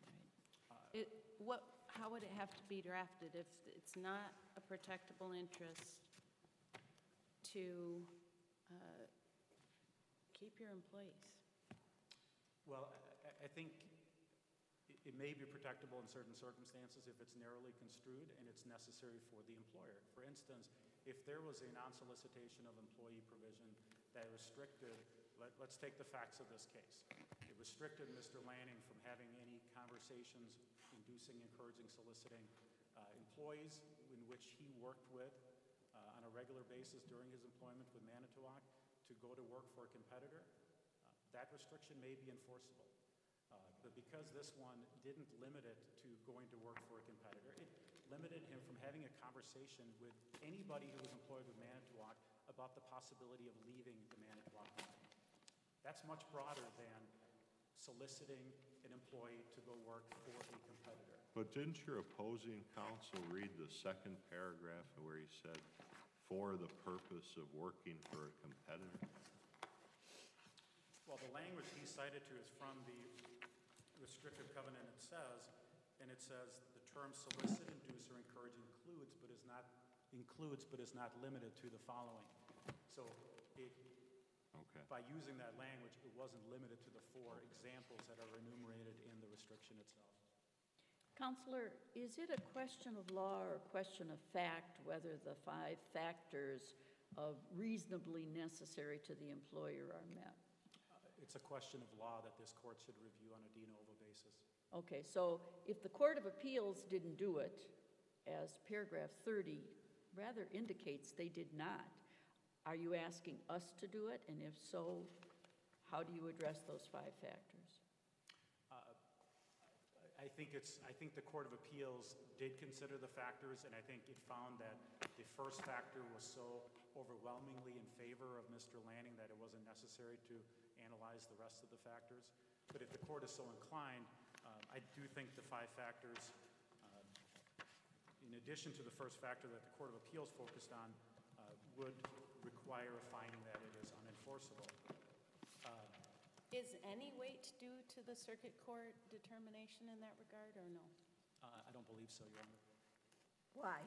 How would it have to be drafted if it's not a protectable interest to keep your employees? well, I think it may be protectable in certain circumstances if it's narrowly construed and it's necessary for the employer. For instance, if there was a non-solicitation of employee provision that restricted, let's take the facts of this case. It restricted Mr. Lanning from having any conversations inducing, encouraging, soliciting employees in which he worked with on a regular basis during his employment with Manitowoc to go to work for a competitor. That restriction may be enforceable. But because this one didn't limit it to going to work for a competitor, it limited him from having a conversation with anybody who was employed with Manitowoc about the possibility of leaving the Manitowoc Company. That's much broader than soliciting an employee to go work for a competitor. But didn't your opposing counsel read the second paragraph where he said, "for the purpose of working for a competitor"? Well, the language he cited to is from the restrictive covenant, it says the term solicit, induce, or encourage includes but is not limited to the following. So Okay. by using that language, it wasn't limited to the 4 examples that are enumerated in the restriction itself. Counselor, is it a question of law or a question of fact whether the 5 factors of reasonably necessary to the employer are met? It's a question of law that this court should review on a de novo basis. Okay, so if the Court of Appeals didn't do it, as paragraph 30 rather indicates they did not, are you asking us to do it? And if so, how do you address those 5 factors? I think the Court of Appeals did consider the factors, and I think it found that the first factor was so overwhelmingly in favor of Mr. Lanning that it wasn't necessary to analyze the rest of the factors. But if the court is so inclined, I do think the 5 factors, in addition to the first factor that the Court of Appeals focused on, would require a finding that it is unenforceable. Is any weight due to the circuit court determination in that regard, or no? I don't believe so, Your Honor. Why?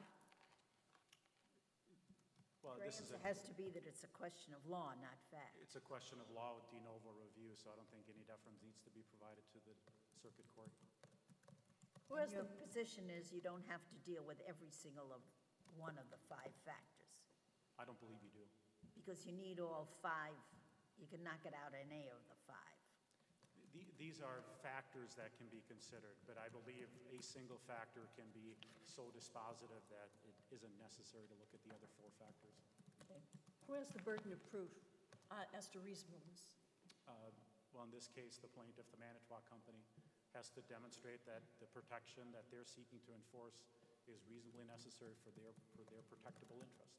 Well, Your this is answer has to be that it's a question of law, not fact. it's a question of law with de novo review, so I don't think any deference needs to be provided to the circuit court. And your position is you don't have to deal with every single one of the 5 factors, I don't believe you do. because you need all 5. You can knock it out in any of the 5. These are factors that can be considered, but I believe a single factor can be so dispositive that it isn't necessary to look at the other 4 factors. Okay. Who has the burden of proof as to reasonableness? Well, in this case, the plaintiff, the Manitowoc Company, has to demonstrate that the protection that they're seeking to enforce is reasonably necessary for their protectable interest.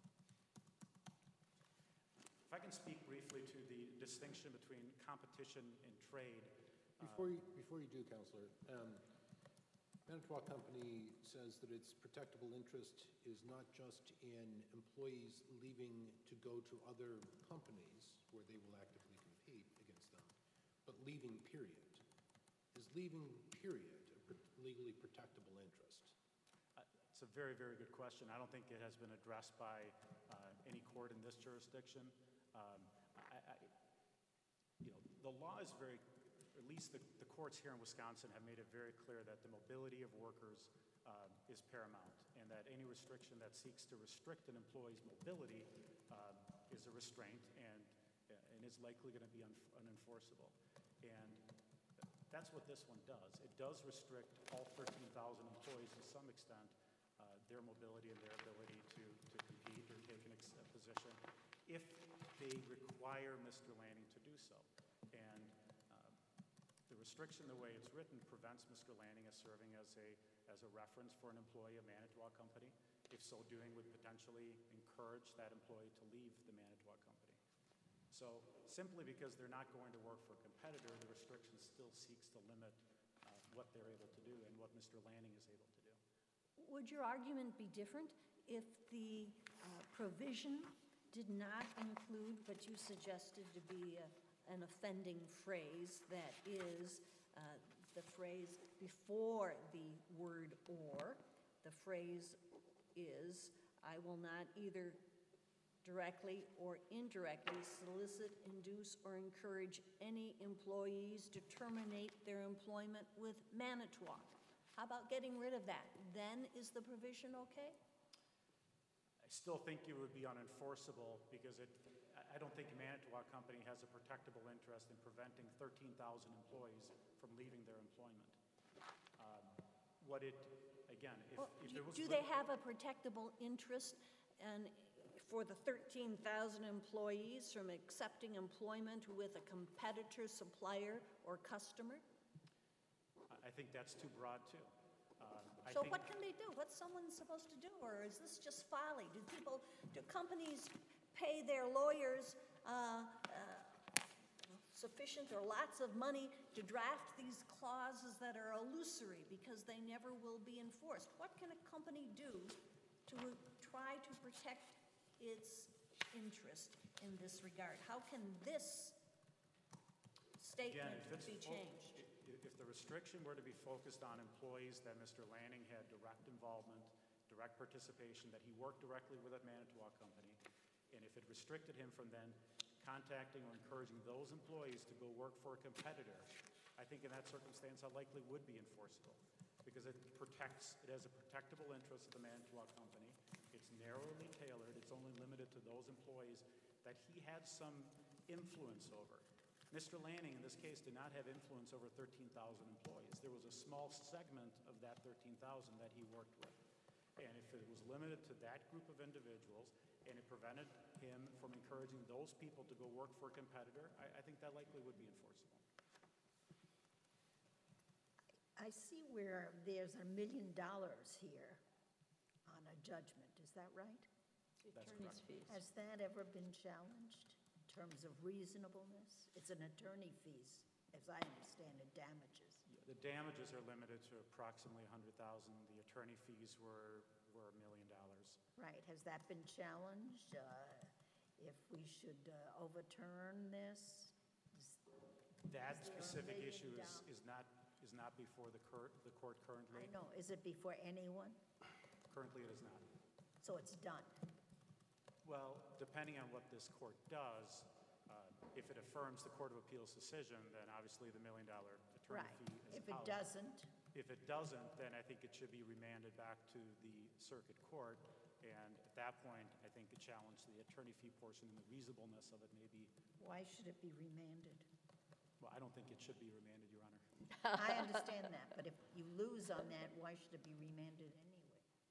If I can speak briefly to the distinction between competition and trade. Before you do, Counselor, Manitowoc Company says that its protectable interest is not just in employees leaving to go to other companies where they will actively compete against them, but leaving, period. Is leaving, period, a legally protectable interest? It's a very, very good question. I don't think it has been addressed by any court in this jurisdiction. The law is very, at least the courts here in Wisconsin have made it very clear that the mobility of workers is paramount, and that any restriction that seeks to restrict an employee's mobility is a restraint and is likely going to be unenforceable. And that's what this one does. It does restrict all 13,000 employees to some extent, their mobility and their ability to compete or take a position if they require Mr. Lanning to do so. And the restriction, the way it's written, prevents Mr. Lanning as serving as a reference for an employee of Manitowoc Company. If so doing, would potentially encourage that employee to leave the Manitowoc Company. So simply because they're not going to work for a competitor, the restriction still seeks to limit what they're able to do and what Mr. Lanning is able to do. Would your argument be different if the provision did not include what you suggested to be an offending phrase, that is, the phrase before the word "or"? The phrase is, "I will not either directly or indirectly solicit, induce, or encourage any employees to terminate their employment with Manitowoc." How about getting rid of that? Then is the provision okay? I still think it would be unenforceable because I don't think Manitowoc Company has a protectable interest in preventing 13,000 employees from leaving their employment. Do they have a protectable interest for the 13,000 employees from accepting employment with a competitor, supplier, or customer? I think that's too broad, too. So what can they do? What's someone supposed to do? Or is this just folly? Do companies pay their lawyers sufficient or lots of money to draft these clauses that are illusory because they never will be enforced? What can a company do to try to protect its interest in this regard? How can this statement be changed? If the restriction were to be focused on employees that Mr. Lanning had direct involvement, direct participation, that he worked directly with a Manitowoc Company, and if it restricted him from then contacting or encouraging those employees to go work for a competitor, I think in that circumstance that likely would be enforceable because it has a protectable interest of the Manitowoc Company. It's narrowly tailored. It's only limited limited to those employees that he had some influence over. Mr. Lanning, in this case, did not have influence over 13,000 employees. There was a small segment of that 13,000 that he worked with. And if it was limited to that group of individuals, and it prevented him from encouraging those people to go work for a competitor, I think that likely would be enforceable. I see where there's $1 million here on a judgment, is that right? That's Attorney's correct. fees. Has that ever been challenged in terms of reasonableness? It's an attorney fees, as I understand it, damages. The damages are limited to approximately $100,000. The attorney fees were $1 million. Right, has that been challenged? If we should overturn this? That Is there a specific million issue down- is not before the court currently. I know, is it before anyone? Currently, it is not. So it's done? Well, depending on what this court does, if it affirms the Court of Appeals decision, then obviously the $1 million attorney Right. fee is If it out. doesn't, If it doesn't, then I think it should be remanded back to the circuit court, and at that point, I think a challenge to the attorney fee portion and the reasonableness of it may be, why should it be remanded? well, I don't think it should be remanded, Your Honor. I understand that, but if you lose on that, why should it be remanded anyway?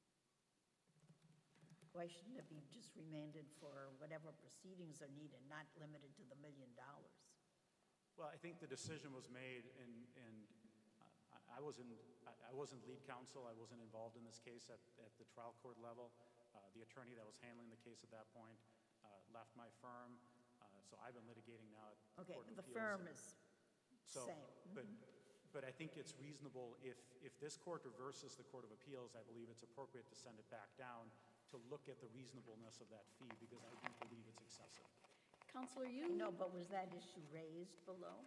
Why shouldn't it be just remanded for whatever proceedings are needed, not limited to the $1 million? Well, I think the decision was made, and I wasn't lead counsel. I wasn't involved in this case at the trial court level. The attorney that was handling the case at that point left my firm, so I've been litigating now at the Okay, Court of the Appeals. firm is So, same. but I think it's reasonable if this court reverses the Court of Appeals, I believe it's appropriate to send it back down to look at the reasonableness of that fee, because I do believe it's excessive. Counselor, you, No, but was that issue raised below?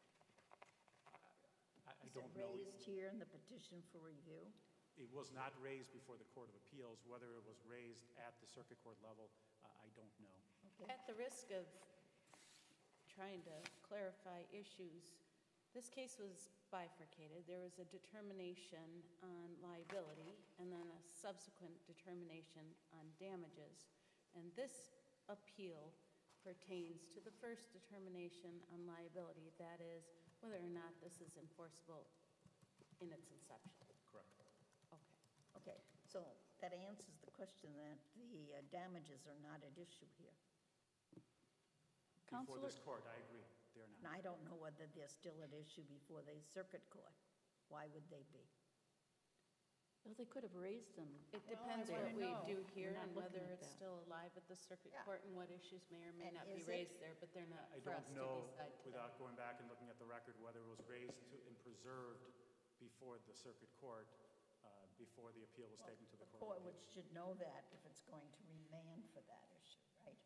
I Is it don't know. raised here in the petition for review? It was not raised before the Court of Appeals. Whether it was raised at the circuit court level, I don't know. Okay. At the risk of trying to clarify issues, this case was bifurcated. There was a determination on liability and then a subsequent determination on damages. And this appeal pertains to the first determination on liability, that is, whether or not this is enforceable in its inception. Correct. Okay. Okay, so that answers the question that the damages are not at issue here. Before Counselor, this court, I agree, they're And not. I don't know whether they're still at issue before the circuit court. Why would they be? well, they could have raised them. It Well, I depends what wanna we know. do here We're not and whether looking at it's that. still alive at the circuit Yeah. court and what issues may or may And not be is it? raised there, but they're not I for us don't to know, decide today. without going back and looking at the record, whether it was raised and preserved before the circuit court, before the appeal was taken to the The Court court of Appeals. should know that if it's going to remand for that issue, right?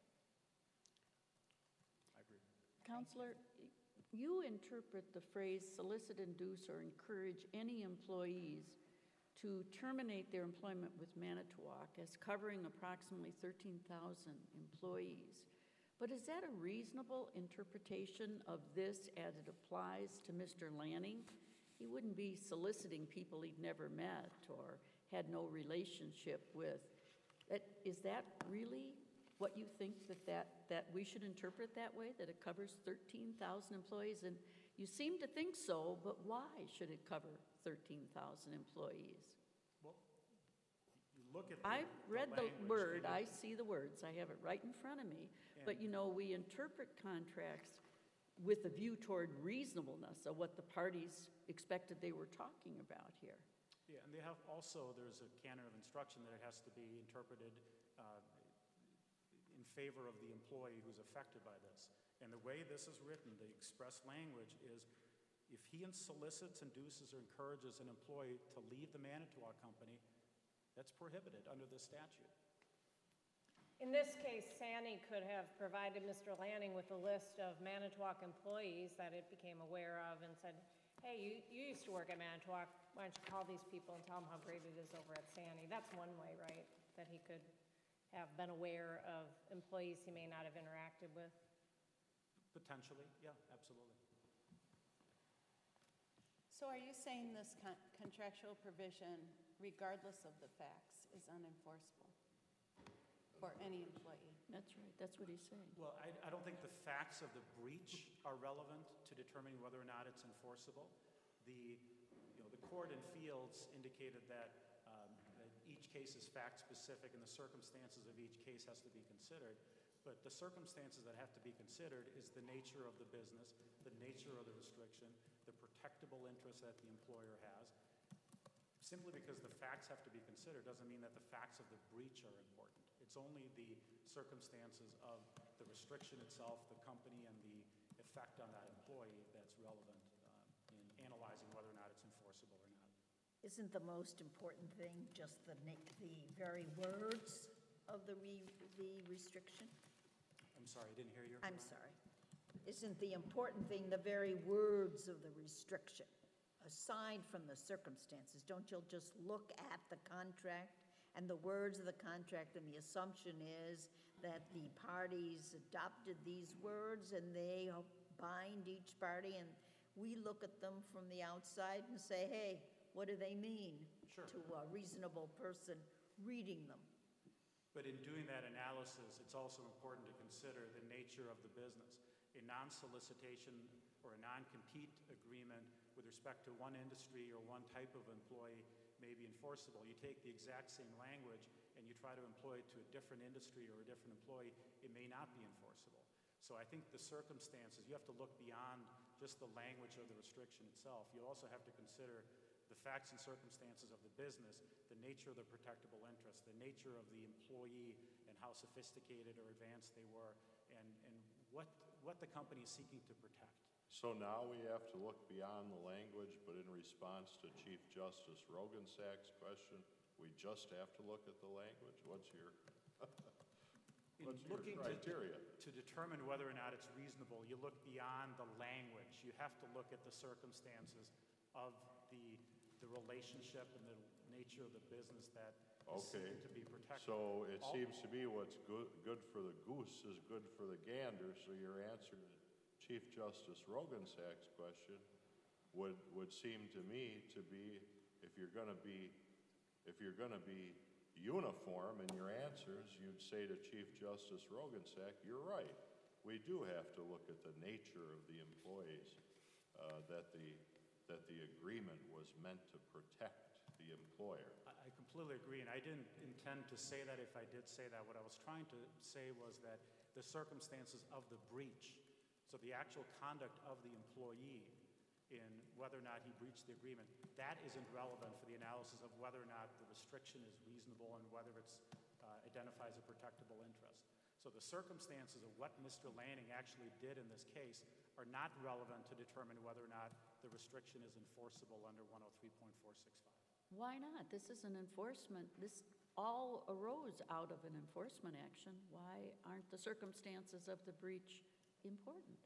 I agree. Counselor, you interpret the phrase solicit, induce, or encourage any employees to terminate their employment with Manitowoc as covering approximately 13,000 employees. But is that a reasonable interpretation of this as it applies to Mr. Lanning? He wouldn't be soliciting people he'd never met or had no relationship with. Is that really what you think that we should interpret that way, that it covers 13,000 employees? And you seem to think so, but why should it cover 13,000 employees? Well, you look at I read the language word, in I it. see the words, I have it right in front of me. But, you know, we interpret contracts with a view toward reasonableness of what the parties expected they were talking about here. Yeah, and they have also, there's a canon of instruction that it has to be interpreted in favor of the employee who's affected by this. And the way this is written, the express language is, if he solicits, induces, or encourages an employee to leave the Manitowoc Company, that's prohibited under the statute. In this case, Sandy could have provided Mr. Lanning with a list of Manitowoc employees that it became aware of and said, hey, you used to work at Manitowoc, why don't you call these people and tell them how great it is over at Sandy? That's one way, right, that he could have been aware of employees he may not have interacted with. Potentially, yeah, absolutely. So are you saying this contractual provision, regardless of the facts, is unenforceable for any employee. That's right, that's what he's saying. Well, I don't think the facts of the breach are relevant to determining whether or not it's enforceable. The court in Fields indicated that each case is fact-specific and the circumstances of each case has to be considered. But the circumstances that have to be considered is the nature of the business, the nature of the restriction, the protectable interest that the employer has. Simply because the facts have to be considered doesn't mean that the facts of the breach are important. It's only the circumstances of the restriction itself, the company, and the effect on that employee that's relevant in analyzing whether or not it's enforceable or not. Isn't the most important thing just the very words of the restriction? I'm sorry, I didn't hear your. I'm sorry. Isn't the important thing the very words of the restriction, aside from the circumstances? Don't you just look at the contract and the words of the contract, and the assumption is that the parties adopted these words and they bind each party, and we look at them from the outside and say, hey, what do they mean? Sure. To a reasonable person reading them? But in doing that analysis, it's also important to consider the nature of the business. A non-solicitation or a non-compete agreement with respect to one industry or one type of employee may be enforceable. You take the exact same language and you try to employ it to a different industry or a different employee, it may not be enforceable. So I think the circumstances, you have to look beyond just the language of the restriction itself. You also have to consider the facts and circumstances of the business, the nature of the protectable interest, the nature of the employee and how sophisticated or advanced they were, and what the company is seeking to protect. So now we have to look beyond the language, but in response to Chief Justice Rogensack's question, we just have to look at the language? What's your criteria? To determine whether or not it's reasonable, you look beyond the language. You have to look at the circumstances of the relationship and the nature of the business that is seeking to be protected. So it seems to me what's good for the goose is good for the gander, so your answer to Chief Justice Rogensack's question would seem to me to be, if you're going to be uniform in your answers, you'd say to Chief Justice Rogensack, you're right. We do have to look at the nature of the employees, that the agreement was meant to protect the employer. I completely agree, and I didn't intend to say that if I did say that. What I was trying to say was that the circumstances of the breach, so the actual conduct of the employee in whether or not he breached the agreement, that isn't relevant for the analysis of whether or not the restriction is reasonable and whether it identifies a protectable interest. So the circumstances of what Mr. Lanning actually did in this case are not relevant to determine whether or not the restriction is enforceable under 103.465. Why not? This is an enforcement, this all arose out of an enforcement action. Why aren't the circumstances of the breach important?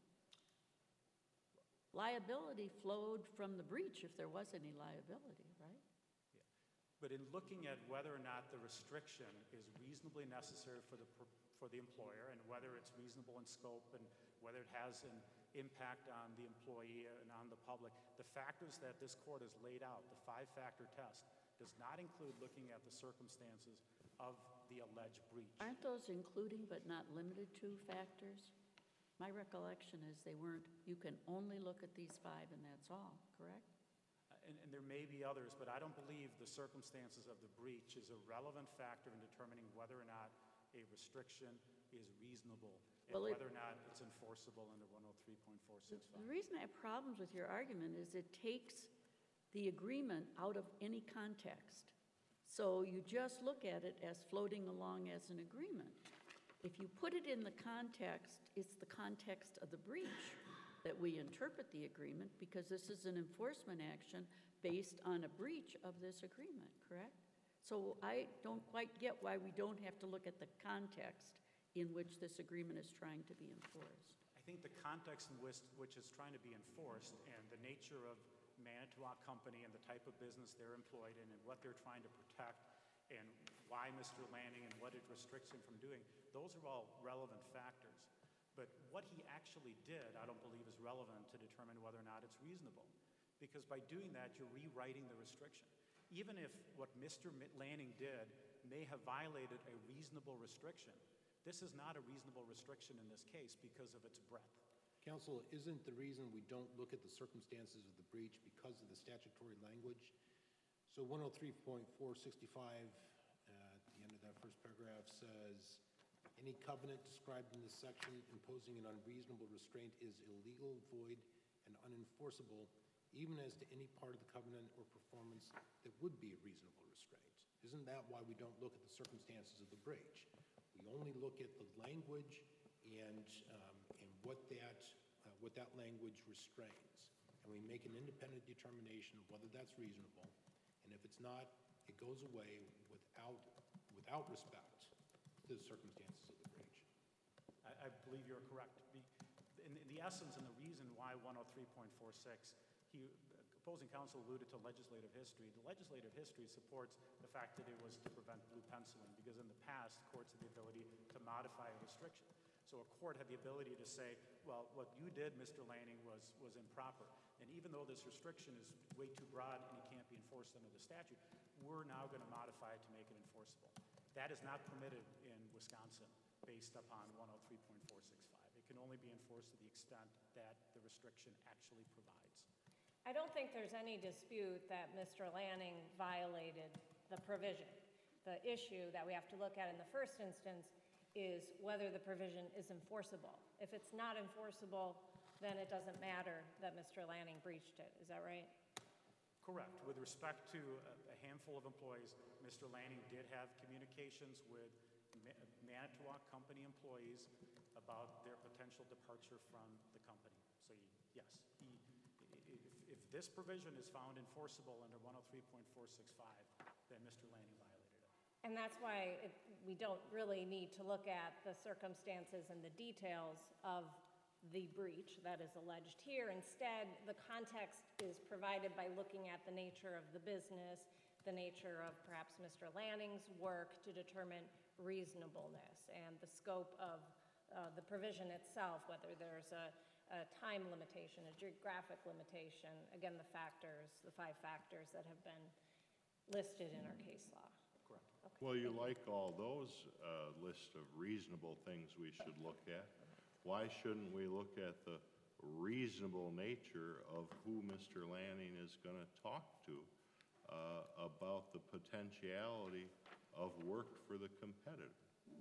Liability flowed from the breach if there was any liability, right? But in looking at whether or not the restriction is reasonably necessary for the employer and whether it's reasonable in scope and whether it has an impact on the employee and on the public, the factors that this court has laid out, the 5-factor test, does not include looking at the circumstances of the alleged breach. Aren't those including but not limited to factors? My recollection is they weren't, you can only look at these 5 and that's all, correct? And there may be others, but I don't believe the circumstances of the breach is a relevant factor in determining whether or not a restriction is reasonable and whether or not it's enforceable under 103.465. The reason I have problems with your argument is it takes the agreement out of any context. So you just look at it as floating along as an agreement. If you put it in the context, it's the context of the breach that we interpret the agreement, because this is an enforcement action based on a breach of this agreement, correct? So I don't quite get why we don't have to look at the context in which this agreement is trying to be enforced. I think the context in which it's trying to be enforced and the nature of Manitowoc Company and the type of business they're employed in and what they're trying to protect and why Mr. Lanning and what it restricts him from doing, those are all relevant factors. But what he actually did, I don't believe, is relevant to determine whether or not it's reasonable. Because by doing that, you're rewriting the restriction. Even if what Mr. Lanning did may have violated a reasonable restriction. This is not a reasonable restriction in this case because of its breadth. Counsel, isn't the reason we don't look at the circumstances of the breach because of the statutory language? So 103.465, at the end of that first paragraph, says, any covenant described in this section imposing an unreasonable restraint is illegal, void, and unenforceable, even as to any part of the covenant or performance that would be a reasonable restraint. Isn't that why we don't look at the circumstances of the breach? We only look at the language and what that language restrains. And we make an independent determination of whether that's reasonable. And if it's not, it goes away without respect to the circumstances of the breach. I believe you're correct. In the essence and the reason why 103.46, opposing counsel alluded to legislative history. The legislative history supports the fact that it was to prevent blue penciling, because in the past, courts had the ability to modify a restriction. So a court had the ability to say, well, what you did, Mr. Lanning, was improper. And even though this restriction is way too broad and it can't be enforced under the statute, we're now going to modify it to make it enforceable. That is not permitted in Wisconsin based upon 103.465. It can only be enforced to the extent that the restriction actually provides. I don't think there's any dispute that Mr. Lanning violated the provision. The issue that we have to look at in the first instance is whether the provision is enforceable. If it's not enforceable, then it doesn't matter that Mr. Lanning breached it. Is that right? Correct. With respect to a handful of employees, Mr. Lanning did have communications with Manitowoc Company employees about their potential departure from the company. So yes, if this provision is found enforceable under 103.465, then Mr. Lanning violated it. And that's why we don't really need to look at the circumstances and the details of the breach that is alleged here. Instead, the context is provided by looking at the nature of the business, the nature of perhaps Mr. Lanning's work to determine reasonableness, and the scope of the provision itself, whether there's a time limitation, a geographic limitation, again, the factors, the 5 factors that have been listed in our case law. Correct. Okay. Well, you like all those list of reasonable things we should look at. Why shouldn't we look at the reasonable nature of who Mr. Lanning is going to talk to about the potentiality of work for the competitor?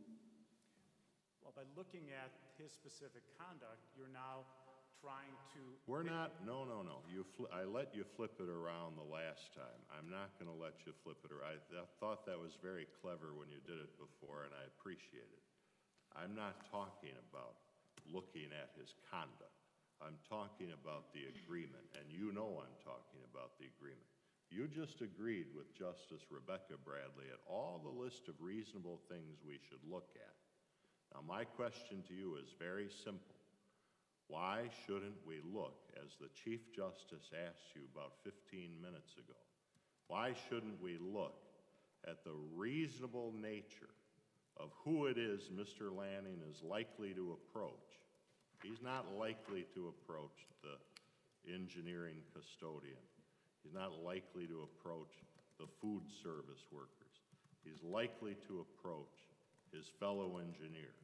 Well, by looking at his specific conduct, you're now trying to... We're not, no. I let you flip it around the last time. I'm not going to let you flip it around. I thought that was very clever when you did it before, and I appreciate it. I'm not talking about looking at his conduct. I'm talking about the agreement, and you know I'm talking about the agreement. You just agreed with Justice Rebecca Bradley at all the list of reasonable things we should look at. Now, my question to you is very simple. Why shouldn't we look, as the Chief Justice asked you about 15 minutes ago, why shouldn't we look at the reasonable nature of who it is Mr. Lanning is likely to approach? He's not likely to approach the engineering custodian. He's not likely to approach the food service workers. He's likely to approach his fellow engineers.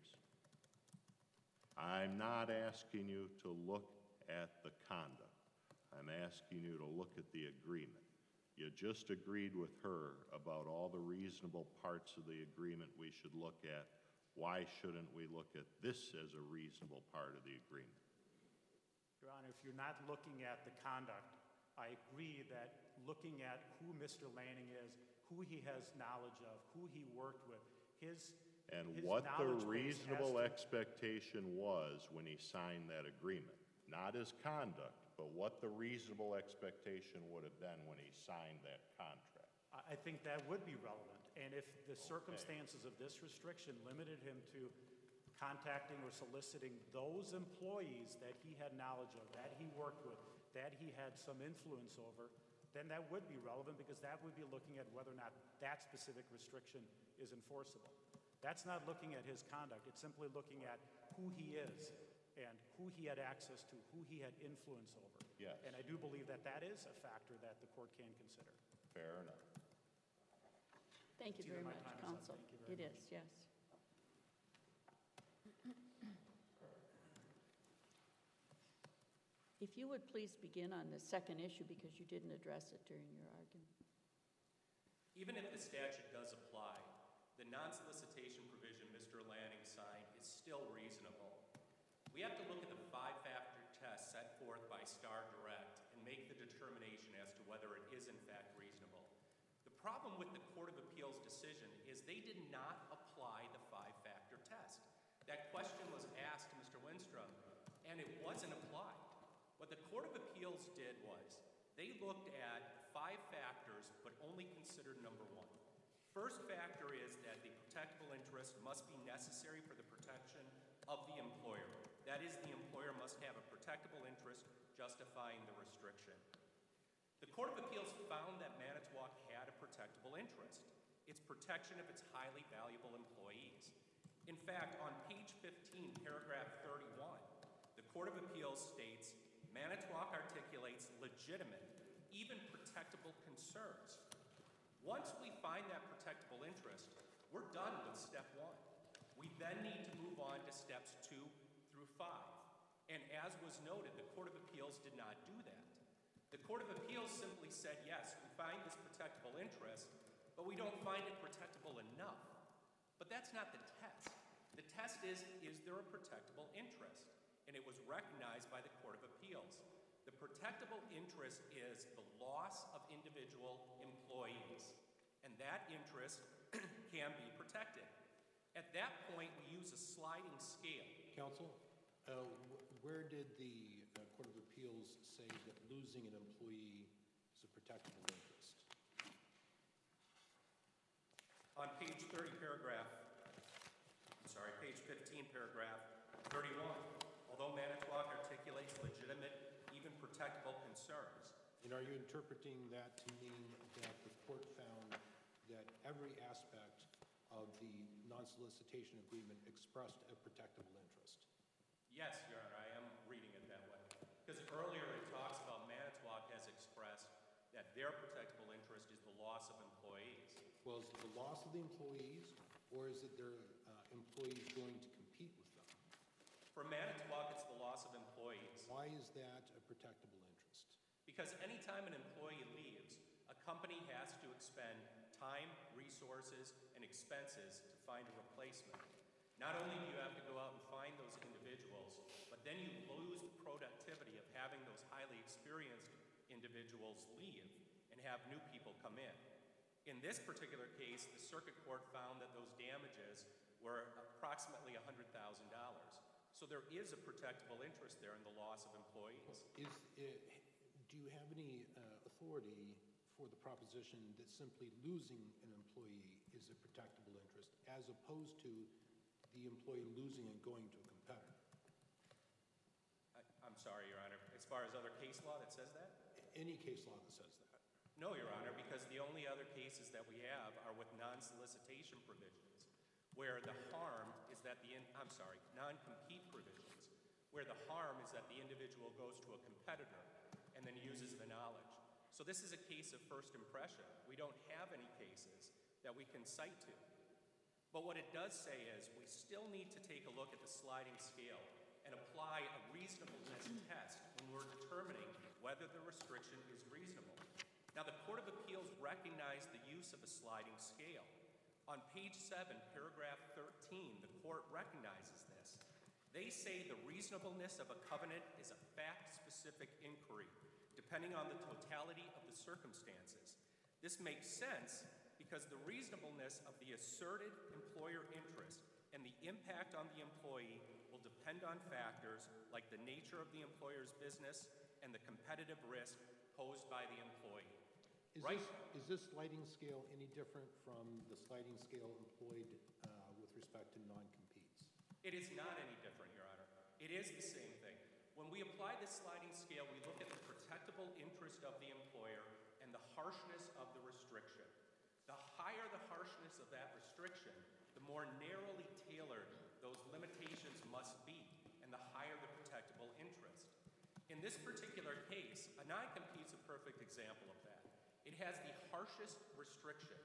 I'm not asking you to look at the conduct. I'm asking you to look at the agreement. You just agreed with her about all the reasonable parts of the agreement we should look at. Why shouldn't we look at this as a reasonable part of the agreement? Your Honor, if you're not looking at the conduct, I agree that looking at who Mr. Lanning is, who he has knowledge of, who he worked with, his what the knowledge base reasonable has to- expectation was when he signed that agreement. Not his conduct, but what the reasonable expectation would have been when he signed that contract. I think that would be relevant. And if the circumstances of this restriction limited him to contacting or soliciting those employees that he had knowledge of, that he worked with, that he had some influence over, then that would be relevant, because that would be looking at whether or not that specific restriction is enforceable. That's not looking at his conduct. It's simply looking at who he is and who he had access to, who he had influence over. Yes. And I do believe that that is a factor that the court can consider. Fair enough. Thank you It's either very my much, time is up. counsel. Thank you very It much. is, yes. If you would please begin on the second issue, because you didn't address it during your argument. Even if the statute does apply, the non-solicitation provision Mr. Lanning signed is still reasonable. We have to look at the five-factor test set forth by Star Direct and make the determination as to whether it is in fact reasonable. The problem with the Court of Appeals decision is they did not apply the five-factor test. That question was asked to Mr. Winstrom, and it wasn't applied. What the Court of Appeals did was they looked at five factors, but only considered number one. First factor is that the protectable interest must be necessary for the protection of the employer. That is, the employer must have a protectable interest justifying the restriction. The Court of Appeals found that Manitowoc had a protectable interest. It's protection of its highly valuable employees. In fact, on page 15, paragraph 31, the Court of Appeals states, Manitowoc articulates legitimate, even protectable concerns. Once we find that protectable interest, we're done with step one. We then need to move on to steps 2 through 5. And as was noted, the Court of Appeals did not do that. The Court of Appeals simply said, yes, we find this protectable interest, but we don't find it protectable enough. But that's not the test. The test is there a protectable interest? And it was recognized by the Court of Appeals. The protectable interest is the loss of individual employees, and that interest can be protected. At that point, we use a sliding scale. Counsel, where did the Court of Appeals say that losing an employee is a protectable interest? On page 30, page 15, paragraph 31, although Manitowoc articulates legitimate, even protectable concerns. And are you interpreting that to mean that the court found that every aspect of the non-solicitation agreement expressed a protectable interest? Yes, Your Honor, I am reading it that way. Because earlier it talks about Manitowoc has expressed that their protectable interest is the loss of employees. Well, is it the loss of the employees, or is it their employees going to compete with them? For Manitowoc, it's the loss of employees. Why is that a protectable interest? Because anytime an employee leaves, a company has to expend time, resources, and expenses to find a replacement. Not only do you have to go out and find those individuals, but then you lose the productivity of having those highly experienced individuals leave and have new people come in. In this particular case, the circuit court found that those damages were approximately $100,000. So there is a protectable interest there in the loss of employees. Do you have any authority for the proposition that simply losing an employee is a protectable interest, as opposed to the employee losing and going to a competitor? I'm sorry, Your Honor. As far as other case law that says that? Any case law that says that? No, Your Honor, because the only other cases that we have are with non-solicitation provisions, where the harm is that non-compete provisions, where the harm is that the individual goes to a competitor and then uses the knowledge. So this is a case of first impression. We don't have any cases that we can cite to. But what it does say is we still need to take a look at the sliding scale and apply a reasonableness test when we're determining whether the restriction is reasonable. Now, the Court of Appeals recognized the use of a sliding scale. On page 7, paragraph 13, the court recognizes this. They say the reasonableness of a covenant is a fact-specific inquiry, depending on the totality of the circumstances. This makes sense because the reasonableness of the asserted employer interest and the impact on the employee will depend on factors like the nature of the employer's business and the competitive risk posed by the employee. Is this sliding scale any different from the sliding scale employed with respect to non-competes? It is not any different, Your Honor. It is the same thing. When we apply this sliding scale, we look at the protectable interest of the employer and the harshness of the restriction. The higher the harshness of that restriction, the more narrowly tailored those limitations must be, and the higher the protectable interest. In this particular case, a non-compete's a perfect example of that. It has the harshest restriction.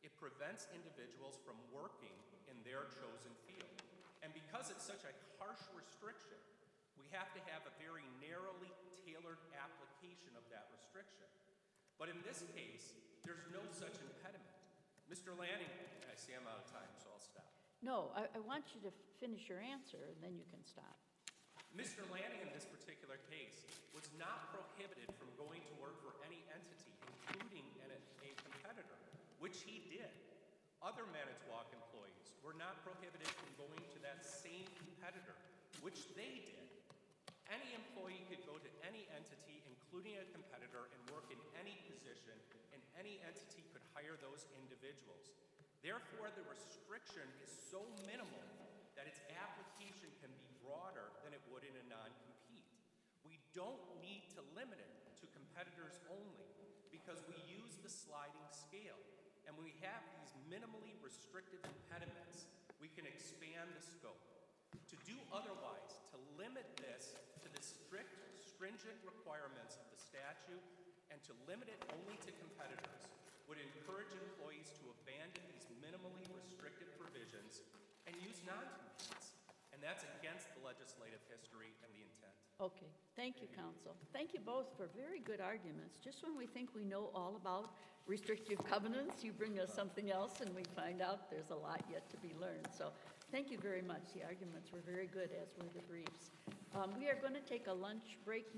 It prevents individuals from working in their chosen field. And because it's such a harsh restriction, we have to have a very narrowly tailored application of that restriction. But in this case, there's no such impediment. Mr. Lanning, I see I'm out of time, so I'll stop. No, I want you to finish your answer, and then you can stop. Mr. Lanning, in this particular case, was not prohibited from going to work for any entity, including a competitor, which he did. Other Manitowoc employees were not prohibited from going to that same competitor, which they did. Any employee could go to any entity, including a competitor, and work in any position, and any entity could hire those individuals. Therefore, the restriction is so minimal that its application can be broader than it would in a non-compete. We don't need to limit it to competitors only because we use the sliding scale. And when we have these minimally restrictive impediments, we can expand the scope. To do otherwise, to limit this to the strict, stringent requirements of the statute and to limit it only to competitors would encourage employees to abandon these minimally restrictive provisions and use non-competes. And that's against the legislative history and the intent. Okay, thank you, counsel. Thank you both for very good arguments. Just when we think we know all about restrictive covenants, you bring us something else and we find out there's a lot yet to be learned. So thank you very much. The arguments were very good, as were the briefs. We are going to take a lunch break now.